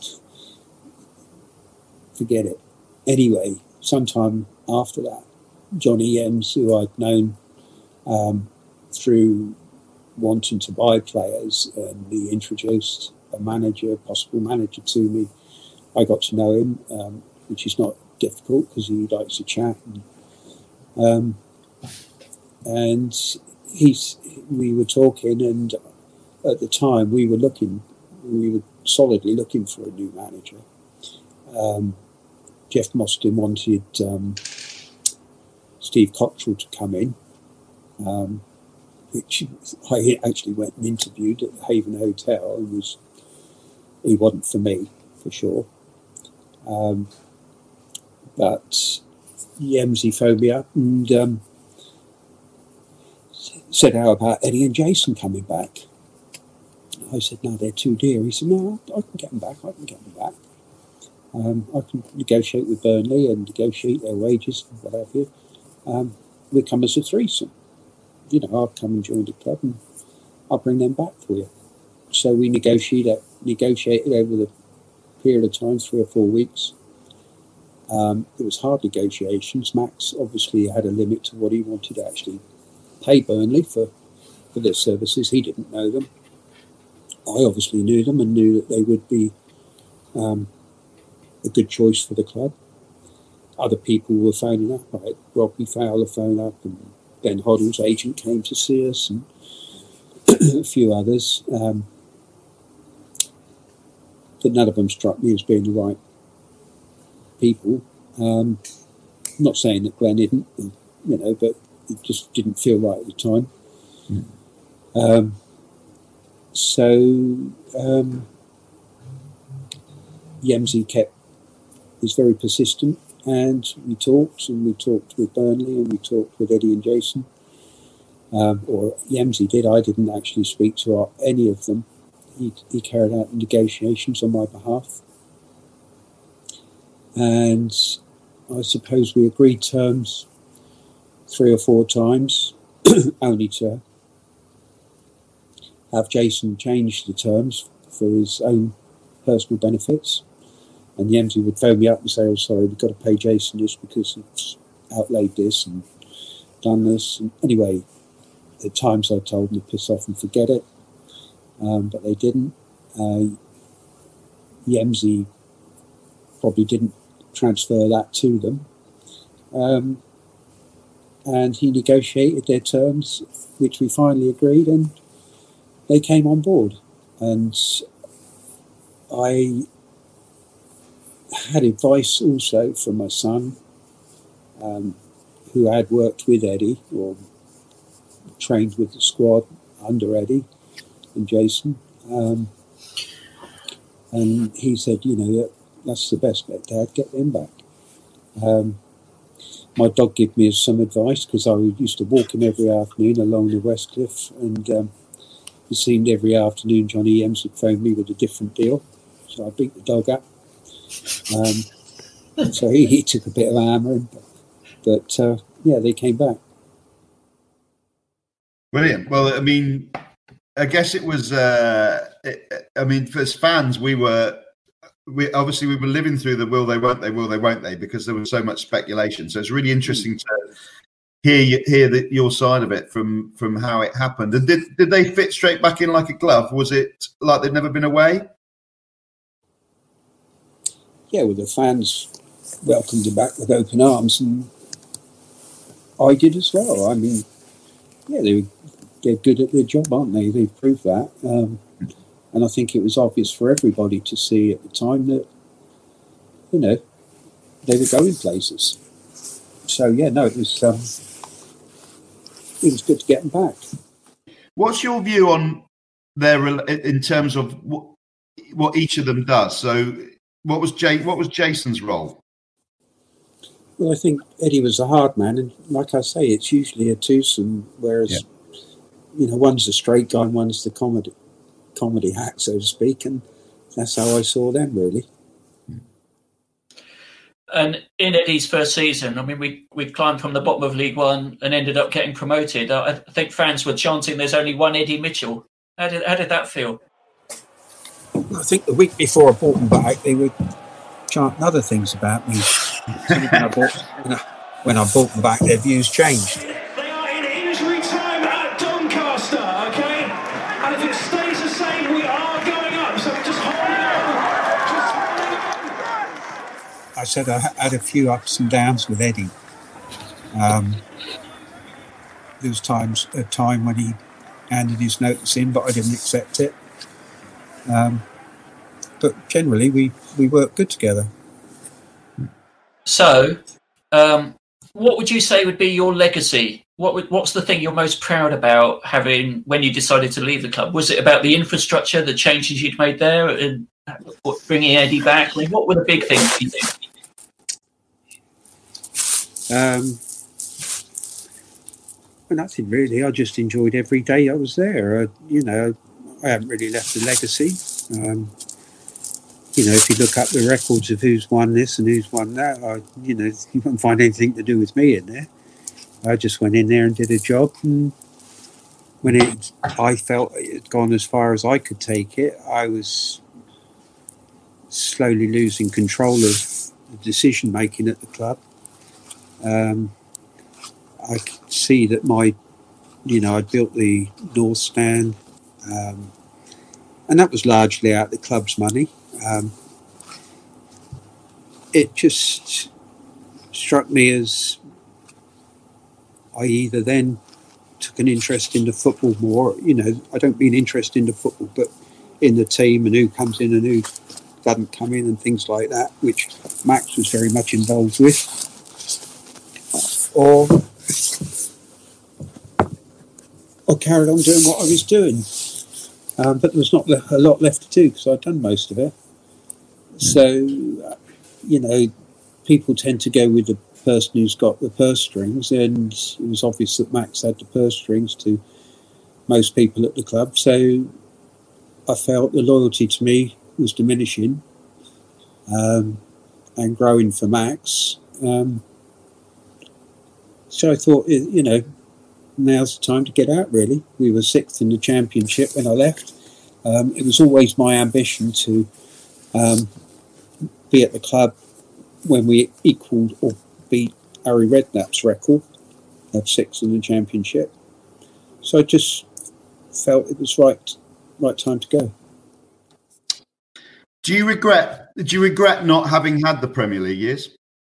forget it. Anyway, sometime after that, Johnny Yems, who I'd known through wanting to buy players, and he introduced a possible manager to me. I got to know him, which is not difficult because he likes to chat. And we were talking, and at the time we were solidly looking for a new manager. Jeff Mostyn wanted Steve Cottrell to come in, which I actually went and interviewed at the Haven Hotel, and he wasn't for me, for sure. But Yemsy phoned me up and said, how about Eddie and Jason coming back? I said, no, they're too dear. He said, no, I can get them back. I can negotiate with Burnley and negotiate their wages and what have you. We'll come as a threesome. I'll come and join the club and I'll bring them back for you. So we negotiated over the period of time, 3 or 4 weeks. It was hard negotiations. Max obviously had a limit to what he wanted to actually pay Burnley for their services. He didn't know them. I obviously knew them and knew that they would be a good choice for the club. Other people were phoning up, like Robbie Fowler phoned up, and Ben Hoddle's agent came to see us, and a few others. But none of them struck me as being the right people. I'm not saying that Glenn didn't, but it just didn't feel right at the time. Yemsy was very persistent, and we talked with Burnley, and we talked with Eddie and Jason, or Yemsy did. I didn't actually speak to any of them. He carried out negotiations on my behalf, and I suppose we agreed terms 3 or 4 times, only to have Jason change the terms for his own personal benefits. And Yemsy would phone me up and say, oh, sorry, we've got to pay Jason this because it's outlaid this and done this. And anyway, at times I told them to piss off and forget it, but they didn't. Yemsy probably didn't transfer that to them. And he negotiated their terms, which we finally agreed, and they came on board. And I had advice also from my son, who had worked with Eddie or trained with the squad under Eddie and Jason. And he said, that's the best bet, Dad. Get them back. My dog gave me some advice because I used to walk him every afternoon along the West Cliff, and it seemed every afternoon Johnny Ems would phone me with a different deal. So I beat the dog up. So he took a bit of hammering, but they came back. Brilliant. Well, I mean, I guess it was. For as fans, we were living through the will they, won't they, because there was so much speculation. So it's really interesting to hear your side of it from how it happened. And did they fit straight back in like a glove? Was it like they'd never been away? Yeah, well, the fans welcomed him back with open arms, and I did as well. I mean, yeah, they're good at their job, aren't they? They've proved that. And I think it was obvious for everybody to see at the time that, they were going places. So, it was good to get them back. What's your view on in terms of what each of them does? So, what was Jason's role? Well, I think Eddie was a hard man, and like I say, it's usually a twosome, whereas, one's the straight guy and one's the comedy hack, so to speak, and that's how I saw them, really. And in Eddie's first season, I mean, we climbed from the bottom of League One and ended up getting promoted. I think fans were chanting there's only one Eddie Mitchell. How did that feel? I think the week before I bought them back, they were chanting other things about me. When I bought them back, their views changed. They are in injury time at Doncaster, okay? And if it stays the same, we are going up. So just holding on. I said I had a few ups and downs with Eddie. There was a time when he handed his notice in, but I didn't accept it. But generally, we work good together. So, what would you say would be your legacy? What's the thing you're most proud about having when you decided to leave the club? Was it about the infrastructure, the changes you'd made there, and bringing Eddie back? I mean, what were the big things you think? Well, nothing really. I just enjoyed every day I was there. I haven't really left a legacy. If you look up the records of who's won this and who's won that, you won't find anything to do with me in there. I just went in there and did a job, and when I felt it had gone as far as I could take it, I was slowly losing control of the decision making at the club. I could see that I'd built the North Stand, and that was largely out of the club's money. It just struck me as I either then took an interest in the football more, I don't mean interest in the football, but in the team and who comes in and who doesn't come in and things like that, which Max was very much involved with. Or carried on doing what I was doing. But there was not a lot left to do because I'd done most of it. So, people tend to go with the person who's got the purse strings, and it was obvious that Max had the purse strings to most people at the club. So I felt the loyalty to me was diminishing and growing for Max. So I thought, now's the time to get out, really. We were 6th in the championship when I left. It was always my ambition to be at the club when we equalled or beat Harry Redknapp's record of 6th in the championship. So I just felt it was right time to go. Did you regret not having had the Premier League years?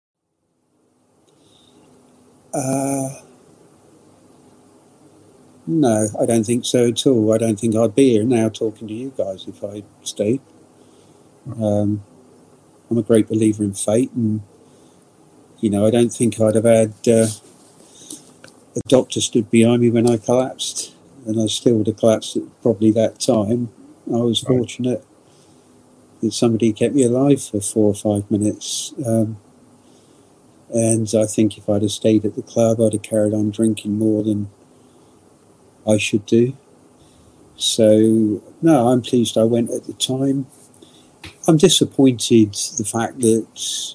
No, I don't think so at all. I don't think I'd be here now talking to you guys if I stayed. I'm a great believer in fate, and I don't think I'd have had a doctor stood behind me when I collapsed, and I still would have collapsed at probably that time. I was fortunate that somebody kept me alive for 4 or 5 minutes. And I think if I'd have stayed at the club, I'd have carried on drinking more than I should do. So, no, I'm pleased I went at the time. I'm disappointed the fact that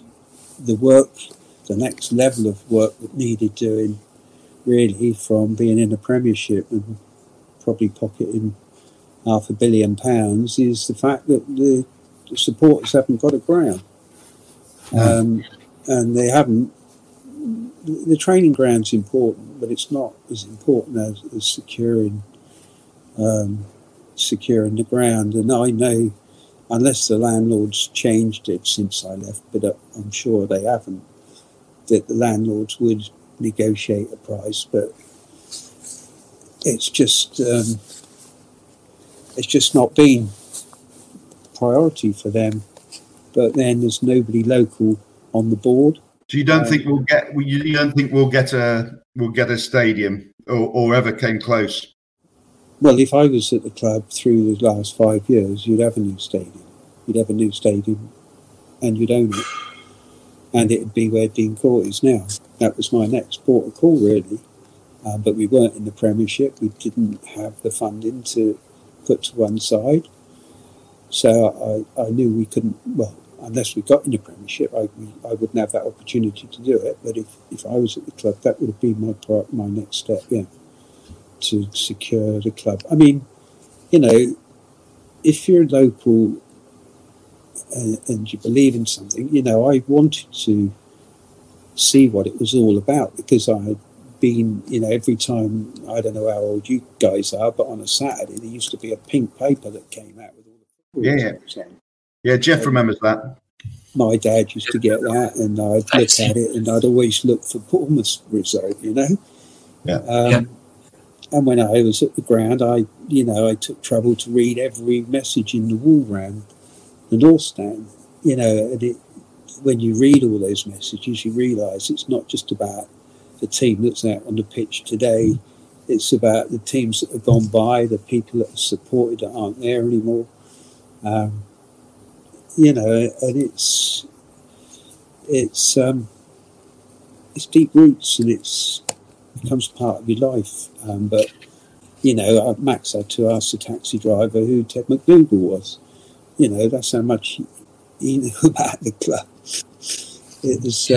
the next level of work that needed doing, really, from being in the Premiership and probably pocketing £500 million, is the fact that the supporters haven't got a ground. And they haven't. The training ground's important, but it's not as important as securing the ground. And I know, unless the landlords changed it since I left, but I'm sure they haven't, that the landlords would negotiate a price. But it's just not been priority for them. But then there's nobody local on the board. So you don't think we'll get a stadium or ever came close? Well, if I was at the club through the last 5 years, you'd have a new stadium. You'd have a new stadium, and you'd own it, and it'd be where Dean Court is now. That was my next port of call, really. But we weren't in the Premiership. We didn't have the funding to put to one side, so I knew we couldn't. Well, unless we got in the Premiership, I wouldn't have that opportunity to do it. But if I was at the club, that would have been my next step, to secure the club. I mean, if you're local and you believe in something, I wanted to see what it was all about, because I had been, every time, I don't know how old you guys are, but on a Saturday there used to be a pink paper that came out with all the football. Yeah, Jeff remembers that. My dad used to get that, and I'd look at it, and I'd always look for Bournemouth's result, And when I was at the ground, I took trouble to read every message in the wall round the North Stand. And when you read all those messages, you realise it's not just about the team that's out on the pitch today. It's about the teams that have gone by, the people that are supported that aren't there anymore. And it's deep roots, and it becomes part of your life. But Max had to ask the taxi driver who Ted McDougall was. That's how much he knew about the club. It was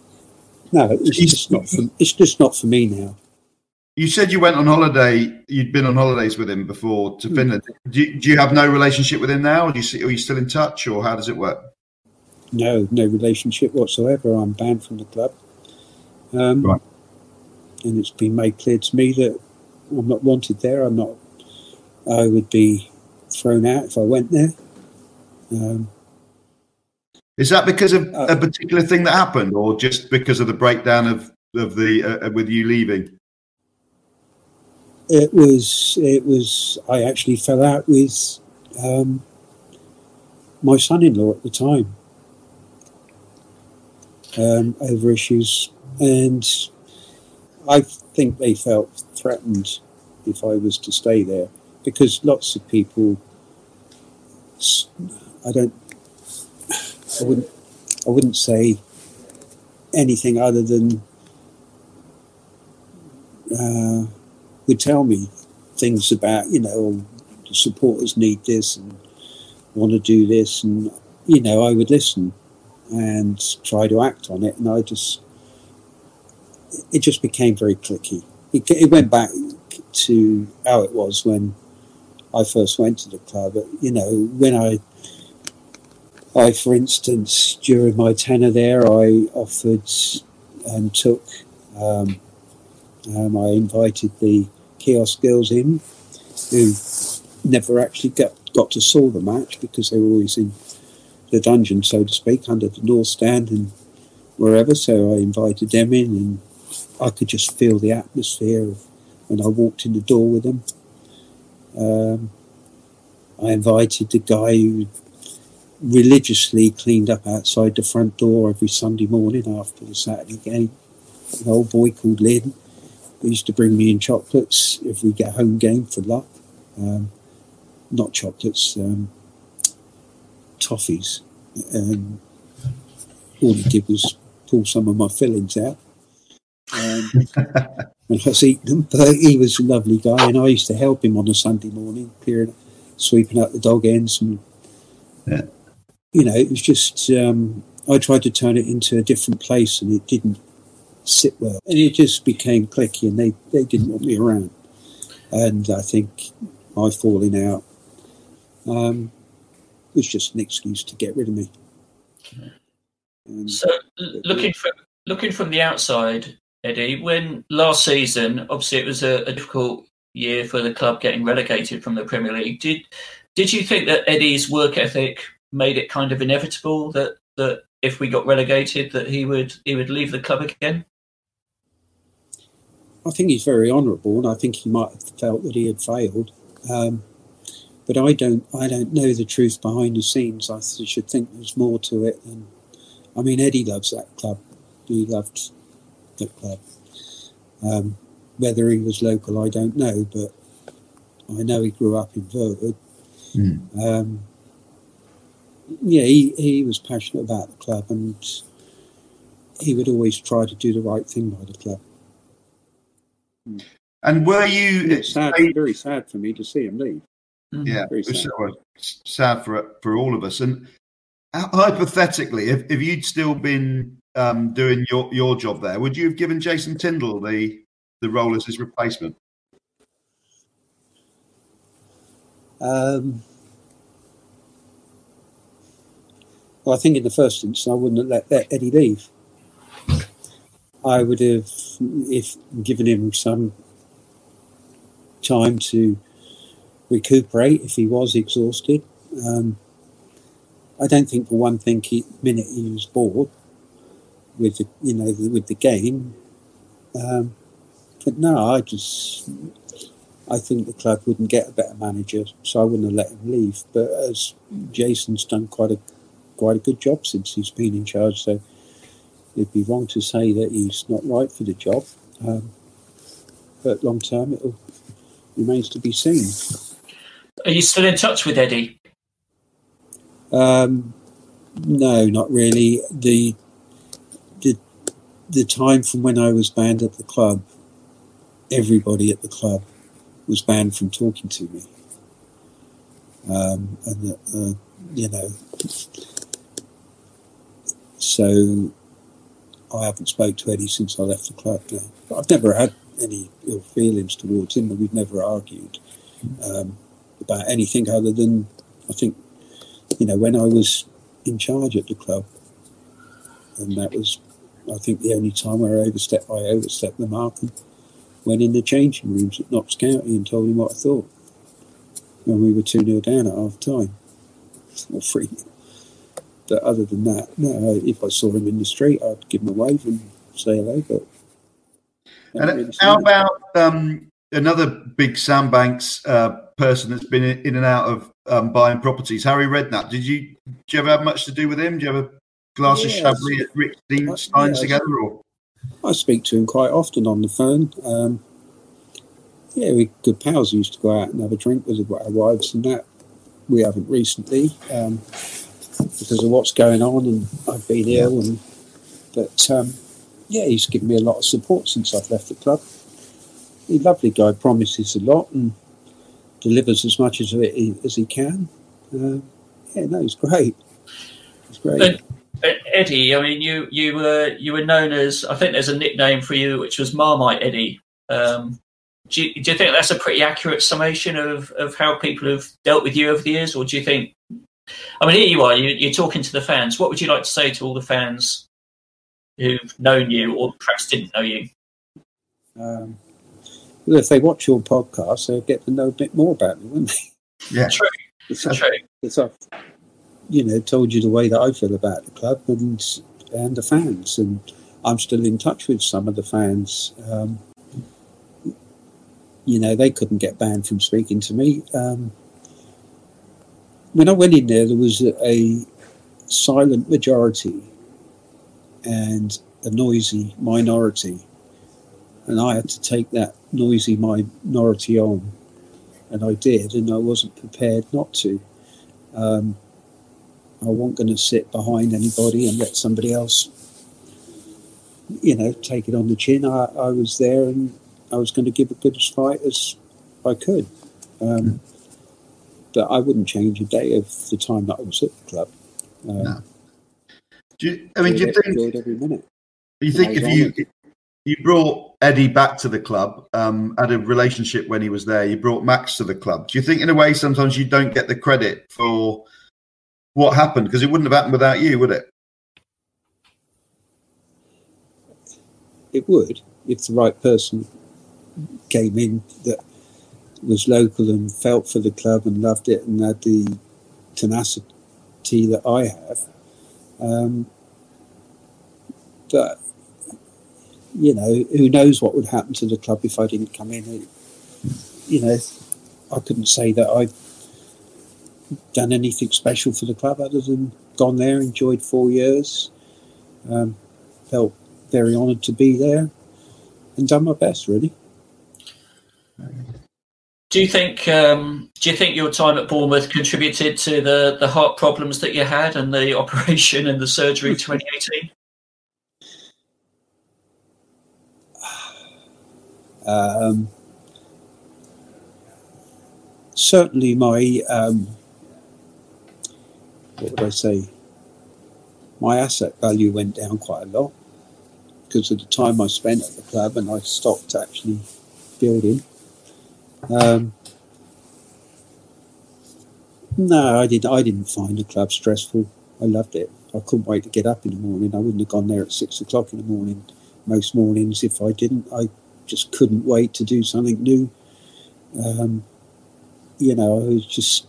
it's just not for me now. You said you went on holiday. You'd been on holidays with him before to Finland. Do you have no relationship with him now? Are you still in touch, or how does it work? No relationship whatsoever. I'm banned from the club. Right. And it's been made clear to me that I'm not wanted there. I would be thrown out if I went there. Is that because of a particular thing that happened, or just because of the breakdown of the with you leaving? It was. I actually fell out with my son-in-law at the time over issues, and I think they felt threatened if I was to stay there, because lots of people. I wouldn't say anything other than would tell me things about, the supporters need this and want to do this, and I would listen and try to act on it, and it just became very cliquey. It went back to how it was when I first went to the club. When I, for instance, during my tenure there, I offered and took, I invited the kiosk girls in, who never actually got to saw the match because they were always in the dungeon, so to speak, under the North Stand and wherever. So I invited them in, and I could just feel the atmosphere when I walked in the door with them. I invited the guy who religiously cleaned up outside the front door every Sunday morning after the Saturday game. An old boy called Lynn, who used to bring me in chocolates if we get home game for luck. Not chocolates, toffees, and all he did was pull some of my fillings out. And I was eating them, but he was a lovely guy, and I used to help him on a Sunday morning, sweeping out the dog ends, and it was just I tried to turn it into a different place, and it didn't sit well, and it just became cliquey, and they didn't want me around, and I think my falling out was just an excuse to get rid of me. So looking from the outside, Eddie, when last season, obviously it was a difficult year for the club getting relegated from the Premier League. Did you think that Eddie's work ethic made it kind of inevitable that if we got relegated that he would leave the club again? I think he's very honourable, and I think he might have felt that he had failed. But I don't know the truth behind the scenes. I should think there's more to it. And I mean, Eddie loves that club. He loved the club. Whether he was local, I don't know, but I know he grew up in Verwood. He was passionate about the club, and he would always try to do the right thing by the club. And were you? It's very sad for me to see him leave. Yeah, it was sad for all of us. And hypothetically, if you'd still been doing your job there, would you have given Jason Tindall the role as his replacement? Well, I think in the first instance, I wouldn't have let Eddie leave. I would have, given him some time to recuperate if he was exhausted. I don't think for one thing minute he was bored with the game. But no, I think the club wouldn't get a better manager, so I wouldn't have let him leave. But as Jason's done quite a good job since he's been in charge, so it'd be wrong to say that he's not right for the job. But long term, it remains to be seen. Are you still in touch with Eddie? No, not really. The time from when I was banned at the club, everybody at the club was banned from talking to me. So I haven't spoke to Eddie since I left the club now. But I've never had any ill feelings towards him, and we've never argued about anything other than, I think, when I was in charge at the club, and that was, I think, the only time where I overstepped the mark and went in the changing rooms at Notts County and told him what I thought when we were 2-0 down at half time. Or 3-0. But other than that, no, if I saw him in the street, I'd give him a wave and say hello. But and how about another big Sandbanks person that's been in and out of buying properties, Harry Redknapp? Do you ever have much to do with him? Do you have a glass of Chablis at Rick Stein's together? Or I speak to him quite often on the phone. We're good pals. We used to go out and have a drink with our wives and that. We haven't recently because of what's going on, and I've been ill. But he's given me a lot of support since I've left the club. He's a lovely guy, promises a lot and delivers as much as he can. He's great. He's great. Eddie, I mean, you were known as, I think there's a nickname for you, which was Marmite Eddie. Do you think that's a pretty accurate summation of how people have dealt with you over the years, or do you think? I mean, here you are. You're talking to the fans. What would you like to say to all the fans who've known you or perhaps didn't know you? Well, if they watch your podcast, they'll get to know a bit more about me, won't they? Yeah, true. True. I've told you the way that I feel about the club and the fans, and I'm still in touch with some of the fans. They couldn't get banned from speaking to me. When I went in there was a silent majority and a noisy minority, and I had to take that noisy minority on, and I did, and I wasn't prepared not to. I wasn't going to sit behind anybody and let somebody else, take it on the chin. I was there and I was going to give a good as fight as I could. But I wouldn't change a day of the time that I was at the club. No. Do you think every minute? You think if you brought Eddie back to the club, had a relationship when he was there, you brought Max to the club, do you think in a way sometimes you don't get the credit for what happened? Because it wouldn't have happened without you, would it? It would, if the right person came in that was local and felt for the club and loved it and had the tenacity that I have. But, who knows what would happen to the club if I didn't come in. I couldn't say that I've done anything special for the club other than gone there, enjoyed 4 years, felt very honoured to be there and done my best, really. Do you think your time at Bournemouth contributed to the heart problems that you had and the operation and the surgery in 2018? Certainly my my asset value went down quite a lot because of the time I spent at the club, and I stopped actually building. No, I didn't find the club stressful. I loved it. I couldn't wait to get up in the morning. I wouldn't have gone there at 6 o'clock in the morning most mornings if I didn't. I just couldn't wait to do something new. I was just,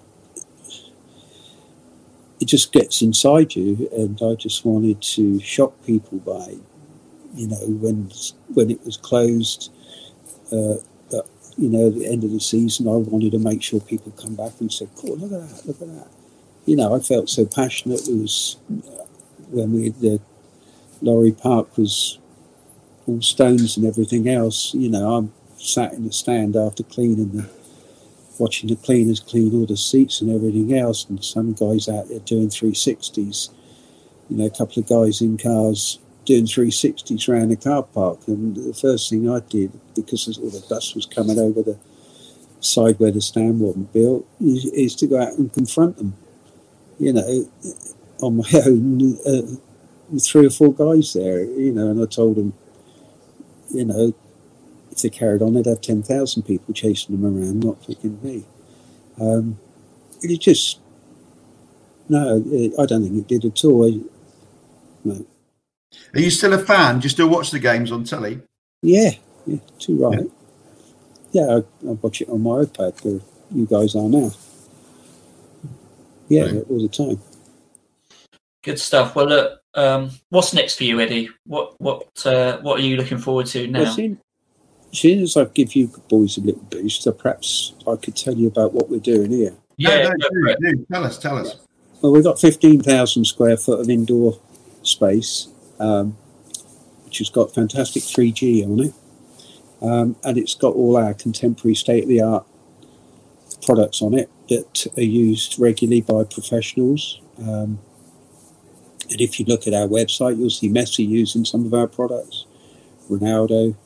it just gets inside you, and I just wanted to shock people by, when it was closed, at the end of the season, I wanted to make sure people come back and said, "Cool, look at that." I felt so passionate. It was when the Laurie Park was all stones and everything else. I'm sat in the stand after watching the cleaners clean all the seats and everything else, and some guys out there doing 360s. A couple of guys in cars doing 360s around the car park, and the first thing I did, because all the dust was coming over the side where the stand wasn't built, is to go out and confront them. On my own, with 3 or 4 guys there, and I told them, if they carried on, they'd have 10,000 people chasing them around, not picking me. It just, no, I don't think it did at all. No. Are you still a fan? Do you still watch the games on telly? Yeah, too right. Yeah, I watch it on my iPad where you guys are now. Yeah, all the time. Good stuff. Well, look, what's next for you, Eddie? What are you looking forward to now? As soon as I give you boys a little boost, perhaps I could tell you about what we're doing here. Yeah, do. Tell us. Well, we've got 15,000 square foot of indoor space, which has got fantastic 3G on it, and it's got all our contemporary state-of-the-art products on it that are used regularly by professionals. And if you look at our website, you'll see Messi using some of our products, Ronaldo,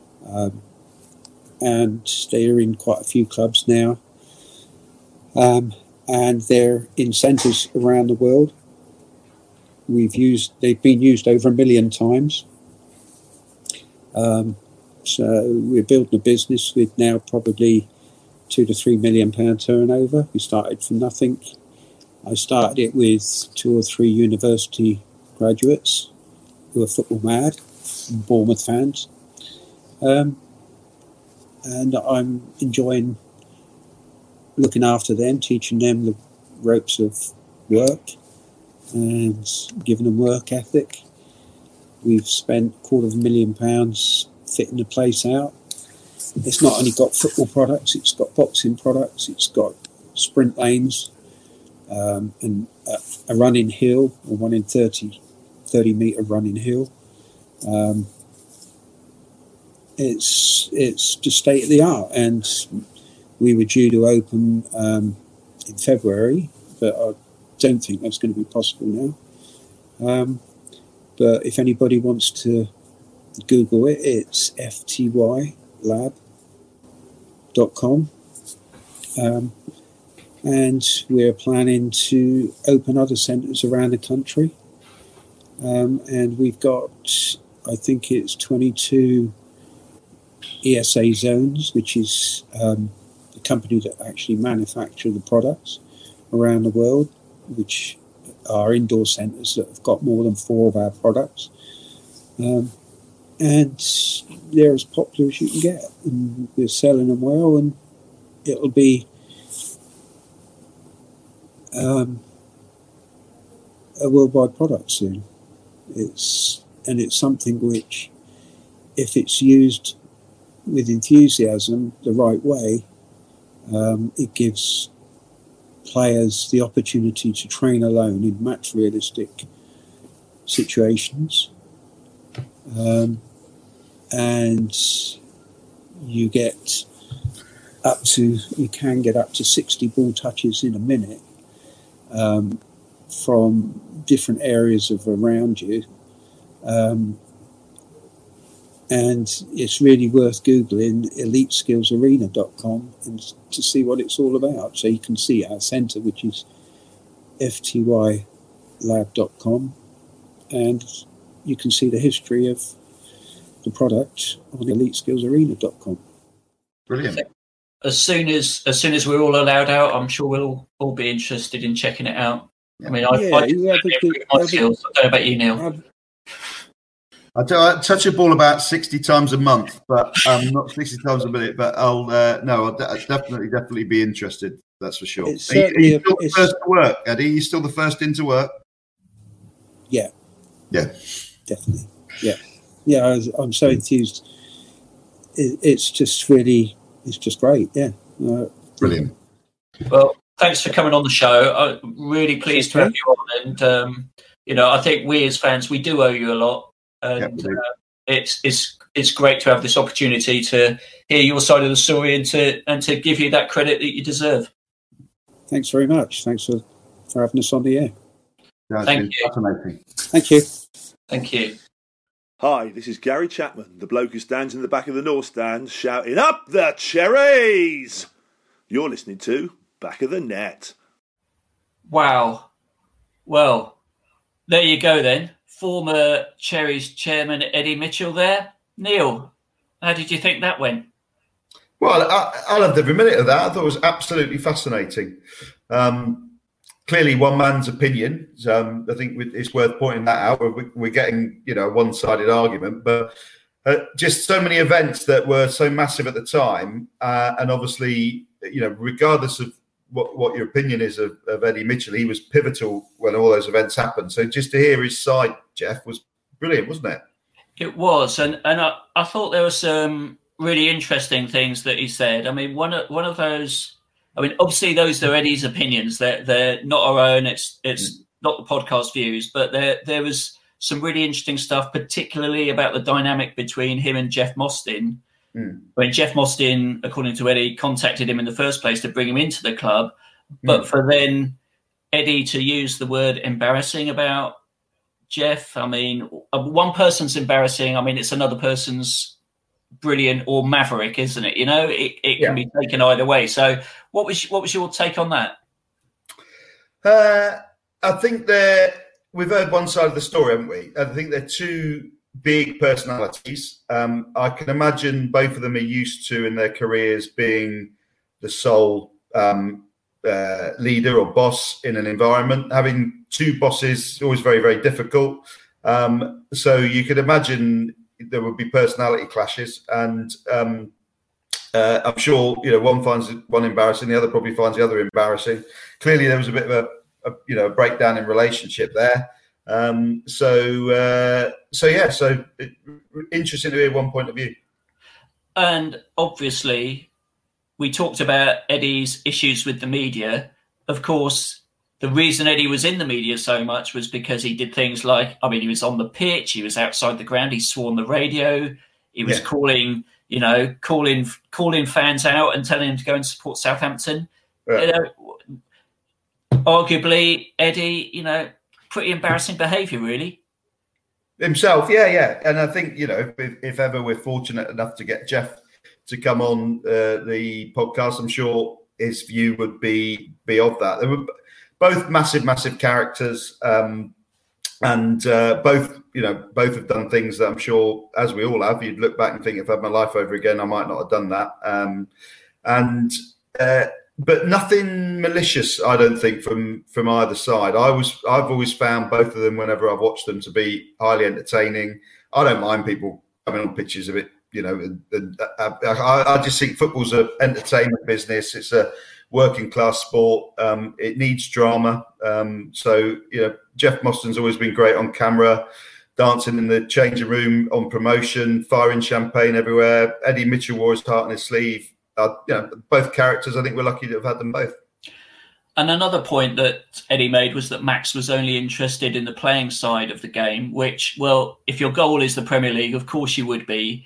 and they're in quite a few clubs now. And they're in centres around the world. They've been used over 1 million times. So we're building a business with now probably £2 to £3 million turnover. We started from nothing. I started it with 2 or 3 university graduates who are football mad and Bournemouth fans. And I'm enjoying looking after them, teaching them the ropes of work and giving them work ethic. We've spent £250,000 fitting the place out. It's not only got football products, it's got boxing products, it's got sprint lanes, and a running hill, a 1 in 30 metre running hill. It's just state of the art, and we were due to open in February, but don't think that's going to be possible now. But if anybody wants to Google it, it's ftylab.com. And we're planning to open other centres around the country. And we've got, I think it's 22 ESA zones, which is the company that actually manufacture the products around the world, which are indoor centres that have got more than 4 of our products. And they're as popular as you can get. And we're selling them well, and it'll be a worldwide product soon. It's something which, if it's used with enthusiasm the right way, it gives players the opportunity to train alone in match realistic situations, and you can get up to 60 ball touches in a minute from different areas of around you, and it's really worth Googling eliteskillsarena.com and to see what it's all about. So you can see our centre, which is ftylab.com, and you can see the history of the product on eliteskillsarena.com. Brilliant. As soon as we're all allowed out, I'm sure we'll all be interested in checking it out. I mean, I don't know about you, Neil. I touch a ball about 60 times a month, but not 60 times a minute. But I'll definitely be interested. That's for sure. Are you still the first to work, Eddie? Are you still the first into work? Yeah. Yeah. Definitely. Yeah. Yeah. I'm so enthused. It's just great. Yeah. Brilliant. Well, thanks for coming on the show. I'm really pleased to have you on, and I think we as fans, we do owe you a lot. And it's great to have this opportunity to hear your side of the story and to give you that credit that you deserve. Thanks very much. Thanks for having us on the air. Thank you. Fascinating. Thank you. Thank you. Hi, this is Gary Chapman, the bloke who stands in the back of the North Stand shouting, "Up the Cherries!" You're listening to Back of the Net. Wow. Well, there you go then. Former Cherries chairman Eddie Mitchell there. Neil, how did you think that went? Well, I loved every minute of that. I thought it was absolutely fascinating. Clearly, one man's opinion. I think it's worth pointing that out. We're getting, a one-sided argument, but just so many events that were so massive at the time, and obviously, regardless of what your opinion is of Eddie Mitchell, he was pivotal when all those events happened. So just to hear his side, Jeff, was brilliant, wasn't it? It was, and I thought there were some really interesting things that he said. I mean, one of those. I mean, obviously, those are Eddie's opinions. They're not our own. It's not the podcast views, but there was some really interesting stuff, particularly about the dynamic between him and Jeff Mostyn. When Jeff Mostyn, according to Eddie, contacted him in the first place to bring him into the club, but for then Eddie to use the word embarrassing about Jeff. I mean, one person's embarrassing. I mean, it's another person's brilliant or maverick, isn't it? It can be taken either way. So what was your take on that? I think we've heard one side of the story, haven't we? I think they're two big personalities. I can imagine both of them are used to in their careers being the sole leader or boss in an environment. Having two bosses is always very, very difficult. So you could imagine there would be personality clashes, and I'm sure one finds one embarrassing, the other probably finds the other embarrassing. Clearly, there was a bit of a breakdown in relationship there. So interesting to hear one point of view. And obviously, we talked about Eddie's issues with the media. Of course, the reason Eddie was in the media so much was because he did things like, he was on the pitch, he was outside the ground, he swore on the radio, he was calling fans out and telling them to go and support Southampton. arguably, Eddie, pretty embarrassing behaviour, really. Himself, yeah. And I think, if ever we're fortunate enough to get Jeff to come on the podcast, I'm sure his view would be of that. They were both massive characters, and both have done things that I'm sure, as we all have, you'd look back and think, if I had my life over again, I might not have done that. But nothing malicious, I don't think, from either side. I've always found both of them, whenever I've watched them, to be highly entertaining. I don't mind people coming on pitches of it, I just think football's an entertainment business. It's a working class sport. It needs drama. So Jeff Mostyn's always been great on camera, dancing in the changing room, on promotion, firing champagne everywhere. Eddie Mitchell wore his heart on his sleeve. Both characters, I think we're lucky to have had them both. And another point that Eddie made was that Max was only interested in the playing side of the game, which, well, if your goal is the Premier League, of course you would be.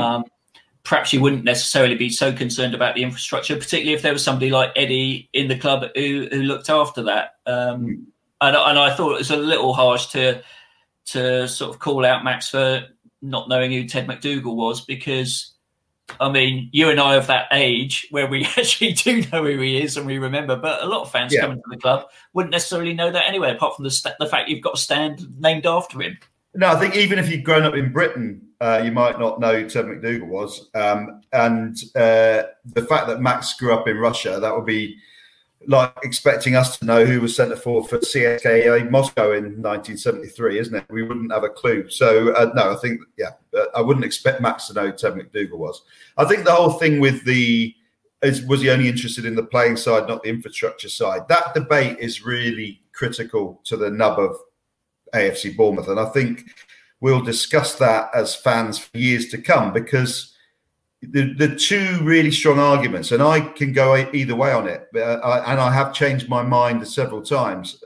Perhaps you wouldn't necessarily be so concerned about the infrastructure, particularly if there was somebody like Eddie in the club who looked after that. And I thought it was a little harsh to sort of call out Max for not knowing who Ted McDougall was, because, I mean, you and I are of that age where we actually do know who he is and we remember, but a lot of fans coming to the club wouldn't necessarily know that anyway, apart from the fact you've got a stand named after him. No, I think even if you'd grown up in Britain, you might not know who Ted McDougall was. And the fact that Max grew up in Russia, that would be like expecting us to know who was centre forward for CSKA Moscow in 1973, isn't it? We wouldn't have a clue. So, no, I think, I wouldn't expect Max to know who Ted McDougall was. I think the whole thing with was he only interested in the playing side, not the infrastructure side? That debate is really critical to the nub of AFC Bournemouth. And I think we'll discuss that as fans for years to come, because the two really strong arguments, and I can go either way on it, and I have changed my mind several times.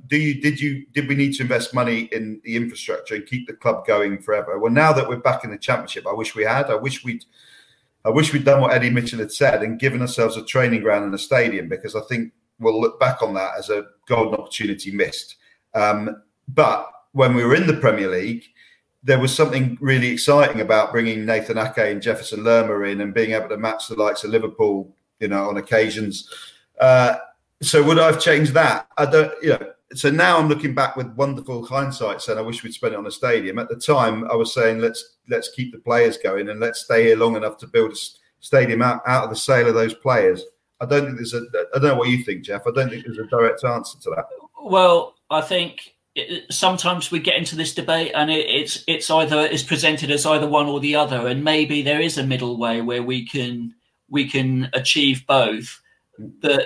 Did we need to invest money in the infrastructure and keep the club going forever? Well, now that we're back in the Championship, I wish we had. I wish we'd done what Eddie Mitchell had said and given ourselves a training ground and a stadium, because I think we'll look back on that as a golden opportunity missed. But when we were in the Premier League, there was something really exciting about bringing Nathan Ake and Jefferson Lerma in and being able to match the likes of Liverpool, on occasions. So would I have changed that? I don't, So now I'm looking back with wonderful hindsight, saying I wish we'd spent it on a stadium. At the time, I was saying let's keep the players going and let's stay here long enough to build a stadium out of the sale of those players. I don't know what you think, Jeff. I don't think there's a direct answer to that. Well, I think sometimes we get into this debate and it's presented as either one or the other, and maybe there is a middle way where we can achieve both. But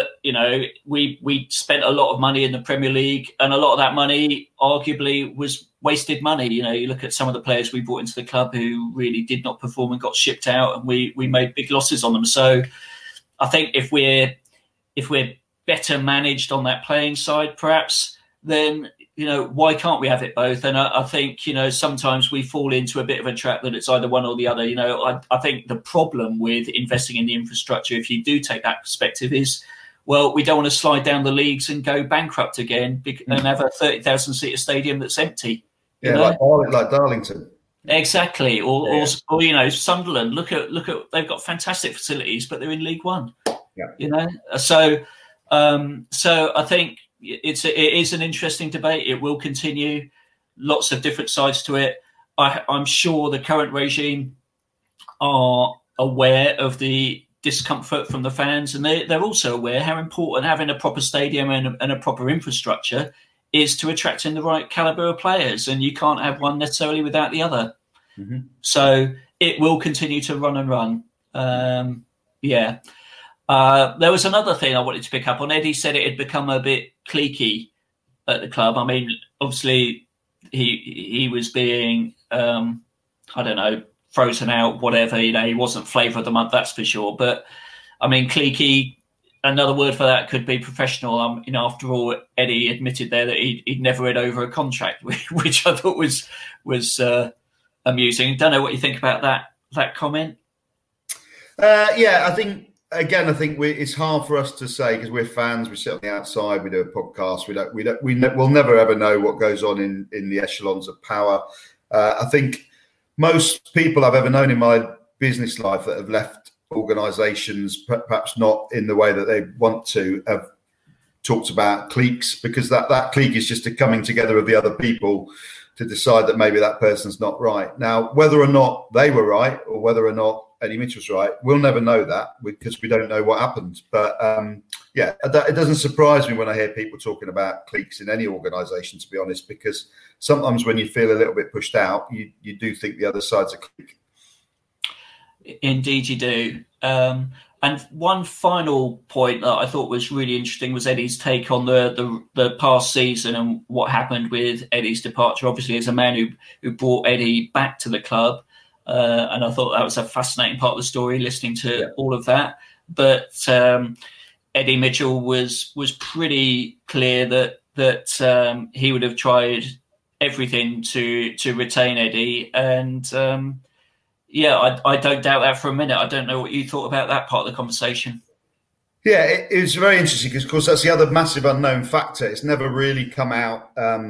we spent a lot of money in the Premier League, and a lot of that money arguably was wasted money. You look at some of the players we brought into the club who really did not perform and got shipped out, and we made big losses on them. So I think if we're better managed on that playing side, perhaps, then why can't we have it both? And I think sometimes we fall into a bit of a trap that it's either one or the other. I think the problem with investing in the infrastructure, if you do take that perspective, is, well, we don't want to slide down the leagues and go bankrupt again and have a 30,000 seater stadium that's empty. Like Darlington. Exactly, or Sunderland. Look at they've got fantastic facilities, but they're in League One. Yeah. So I think it is an interesting debate. It will continue. Lots of different sides to it. I'm sure the current regime are aware of the discomfort from the fans, and they're also aware how important having a proper stadium and a proper infrastructure is to attracting the right calibre of players, and you can't have one necessarily without the other. Mm-hmm. So it will continue to run and run. There was another thing I wanted to pick up on. Eddie said it had become a bit cliquey at the club. I mean, obviously he was being, frozen out, whatever. He wasn't flavour of the month, that's for sure. But I mean, cliquey, another word for that could be professional. After all, Eddie admitted there that he'd never read over a contract, which I thought was amusing. Don't know what you think about that comment. I think again, I think it's hard for us to say because we're fans. We sit on the outside. We do a podcast. We'll never ever know what goes on in the echelons of power. I think most people I've ever known in my business life that have left organisations, perhaps not in the way that they want to, have talked about cliques, because that clique is just a coming together of the other people to decide that maybe that person's not right. Now, whether or not they were right or whether or not Eddie Mitchell's right, we'll never know that because we don't know what happened. But it doesn't surprise me when I hear people talking about cliques in any organisation, to be honest, because sometimes when you feel a little bit pushed out, you do think the other side's a clique. Indeed you do. And one final point that I thought was really interesting was Eddie's take on the past season and what happened with Eddie's departure. Obviously, as a man who brought Eddie back to the club, and I thought that was a fascinating part of the story, listening to all of that. But Eddie Mitchell was pretty clear that he would have tried everything to retain Eddie, and I don't doubt that for a minute. I don't know what you thought about that part of the conversation. Yeah, it was very interesting because, of course, that's the other massive unknown factor. It's never really come out.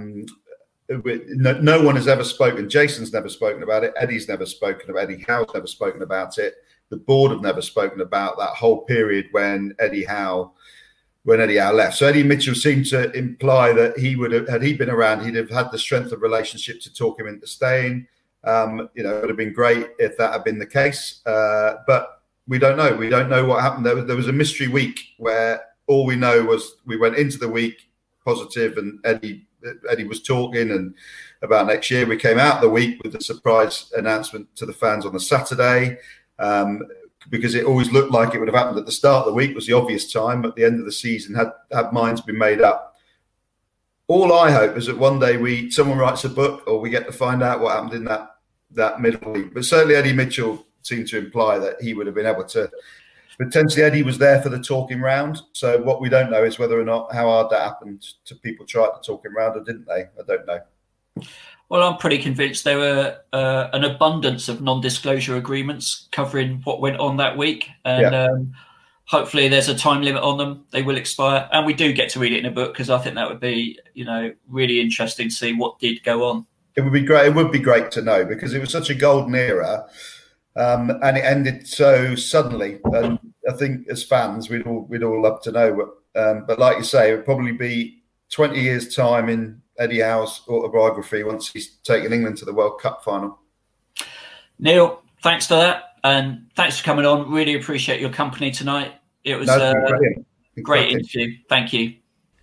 No one has ever spoken. Jason's never spoken about it. Eddie's never spoken about it. Eddie Howe's never spoken about it. The board have never spoken about that whole period when Eddie Howe left. So Eddie Mitchell seemed to imply that he would have, had he been around, he'd have had the strength of relationship to talk him into staying. It would have been great if that had been the case, but we don't know. We don't know what happened. There was a mystery week where all we know was we went into the week positive, and Eddie was talking and about next year. We came out the week with a surprise announcement to the fans on the Saturday, because it always looked like it would have happened at the start of the week was the obvious time. At the end of the season, had minds been made up. All I hope is that one day someone writes a book, or we get to find out what happened in that middle week. But certainly Eddie Mitchell seemed to imply that he would have been able to. Potentially Eddie was there for the talking round. So what we don't know is whether or not how hard that happened to people tried to talk him round or didn't they? I don't know. Well, I'm pretty convinced there were an abundance of non-disclosure agreements covering what went on that week. And hopefully there's a time limit on them. They will expire. And we do get to read it in a book, because I think that would be, really interesting to see what did go on. It would be great. It would be great to know, because it was such a golden era, and it ended so suddenly. And I think as fans, we'd all love to know. But like you say, it would probably be 20 years' time in Eddie Howe's autobiography once he's taken England to the World Cup final. Neil, thanks for that. And thanks for coming on. Really appreciate your company tonight. It was a great interview. Thank you.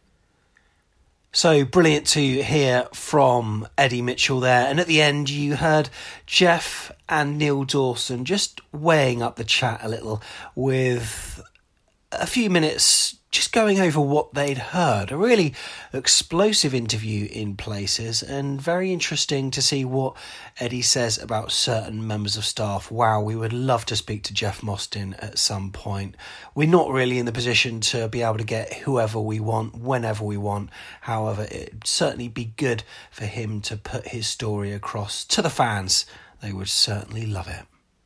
So brilliant to hear from Eddie Mitchell there. And at the end, you heard Jeff and Neil Dawson just weighing up the chat a little with a few minutes just going over what they'd heard. A really explosive interview in places, and very interesting to see what Eddie says about certain members of staff. Wow, we would love to speak to Jeff Mostyn at some point. We're not really in the position to be able to get whoever we want, whenever we want. However, it'd certainly be good for him to put his story across to the fans. They would certainly love it.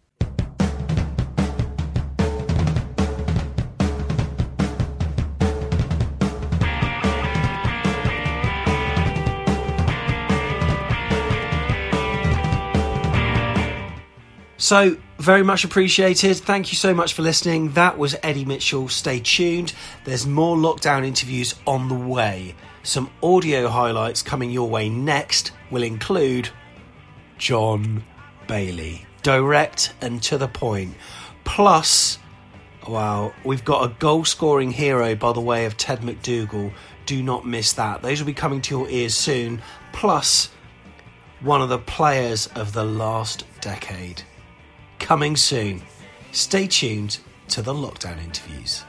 So, very much appreciated. Thank you so much for listening. That was Eddie Mitchell. Stay tuned. There's more lockdown interviews on the way. Some audio highlights coming your way next will include John Bailey. Direct and to the point. Plus, wow, we've got a goal-scoring hero by the way of Ted McDougall. Do not miss that. Those will be coming to your ears soon. Plus, one of the players of the last decade. Coming soon. Stay tuned to the lockdown interviews.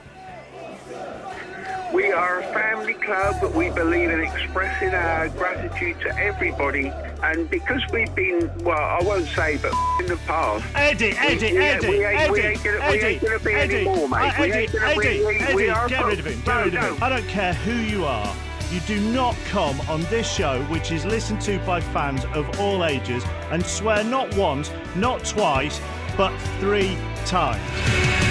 We are a family club, but we believe in expressing our gratitude to everybody. And because we've been, well, I won't say, but in the past... Eddie, we ain't going to be anymore, mate. Eddie, get rid of him. I don't care who you are. You do not come on this show, which is listened to by fans of all ages, and swear not once, not twice, but 3 times.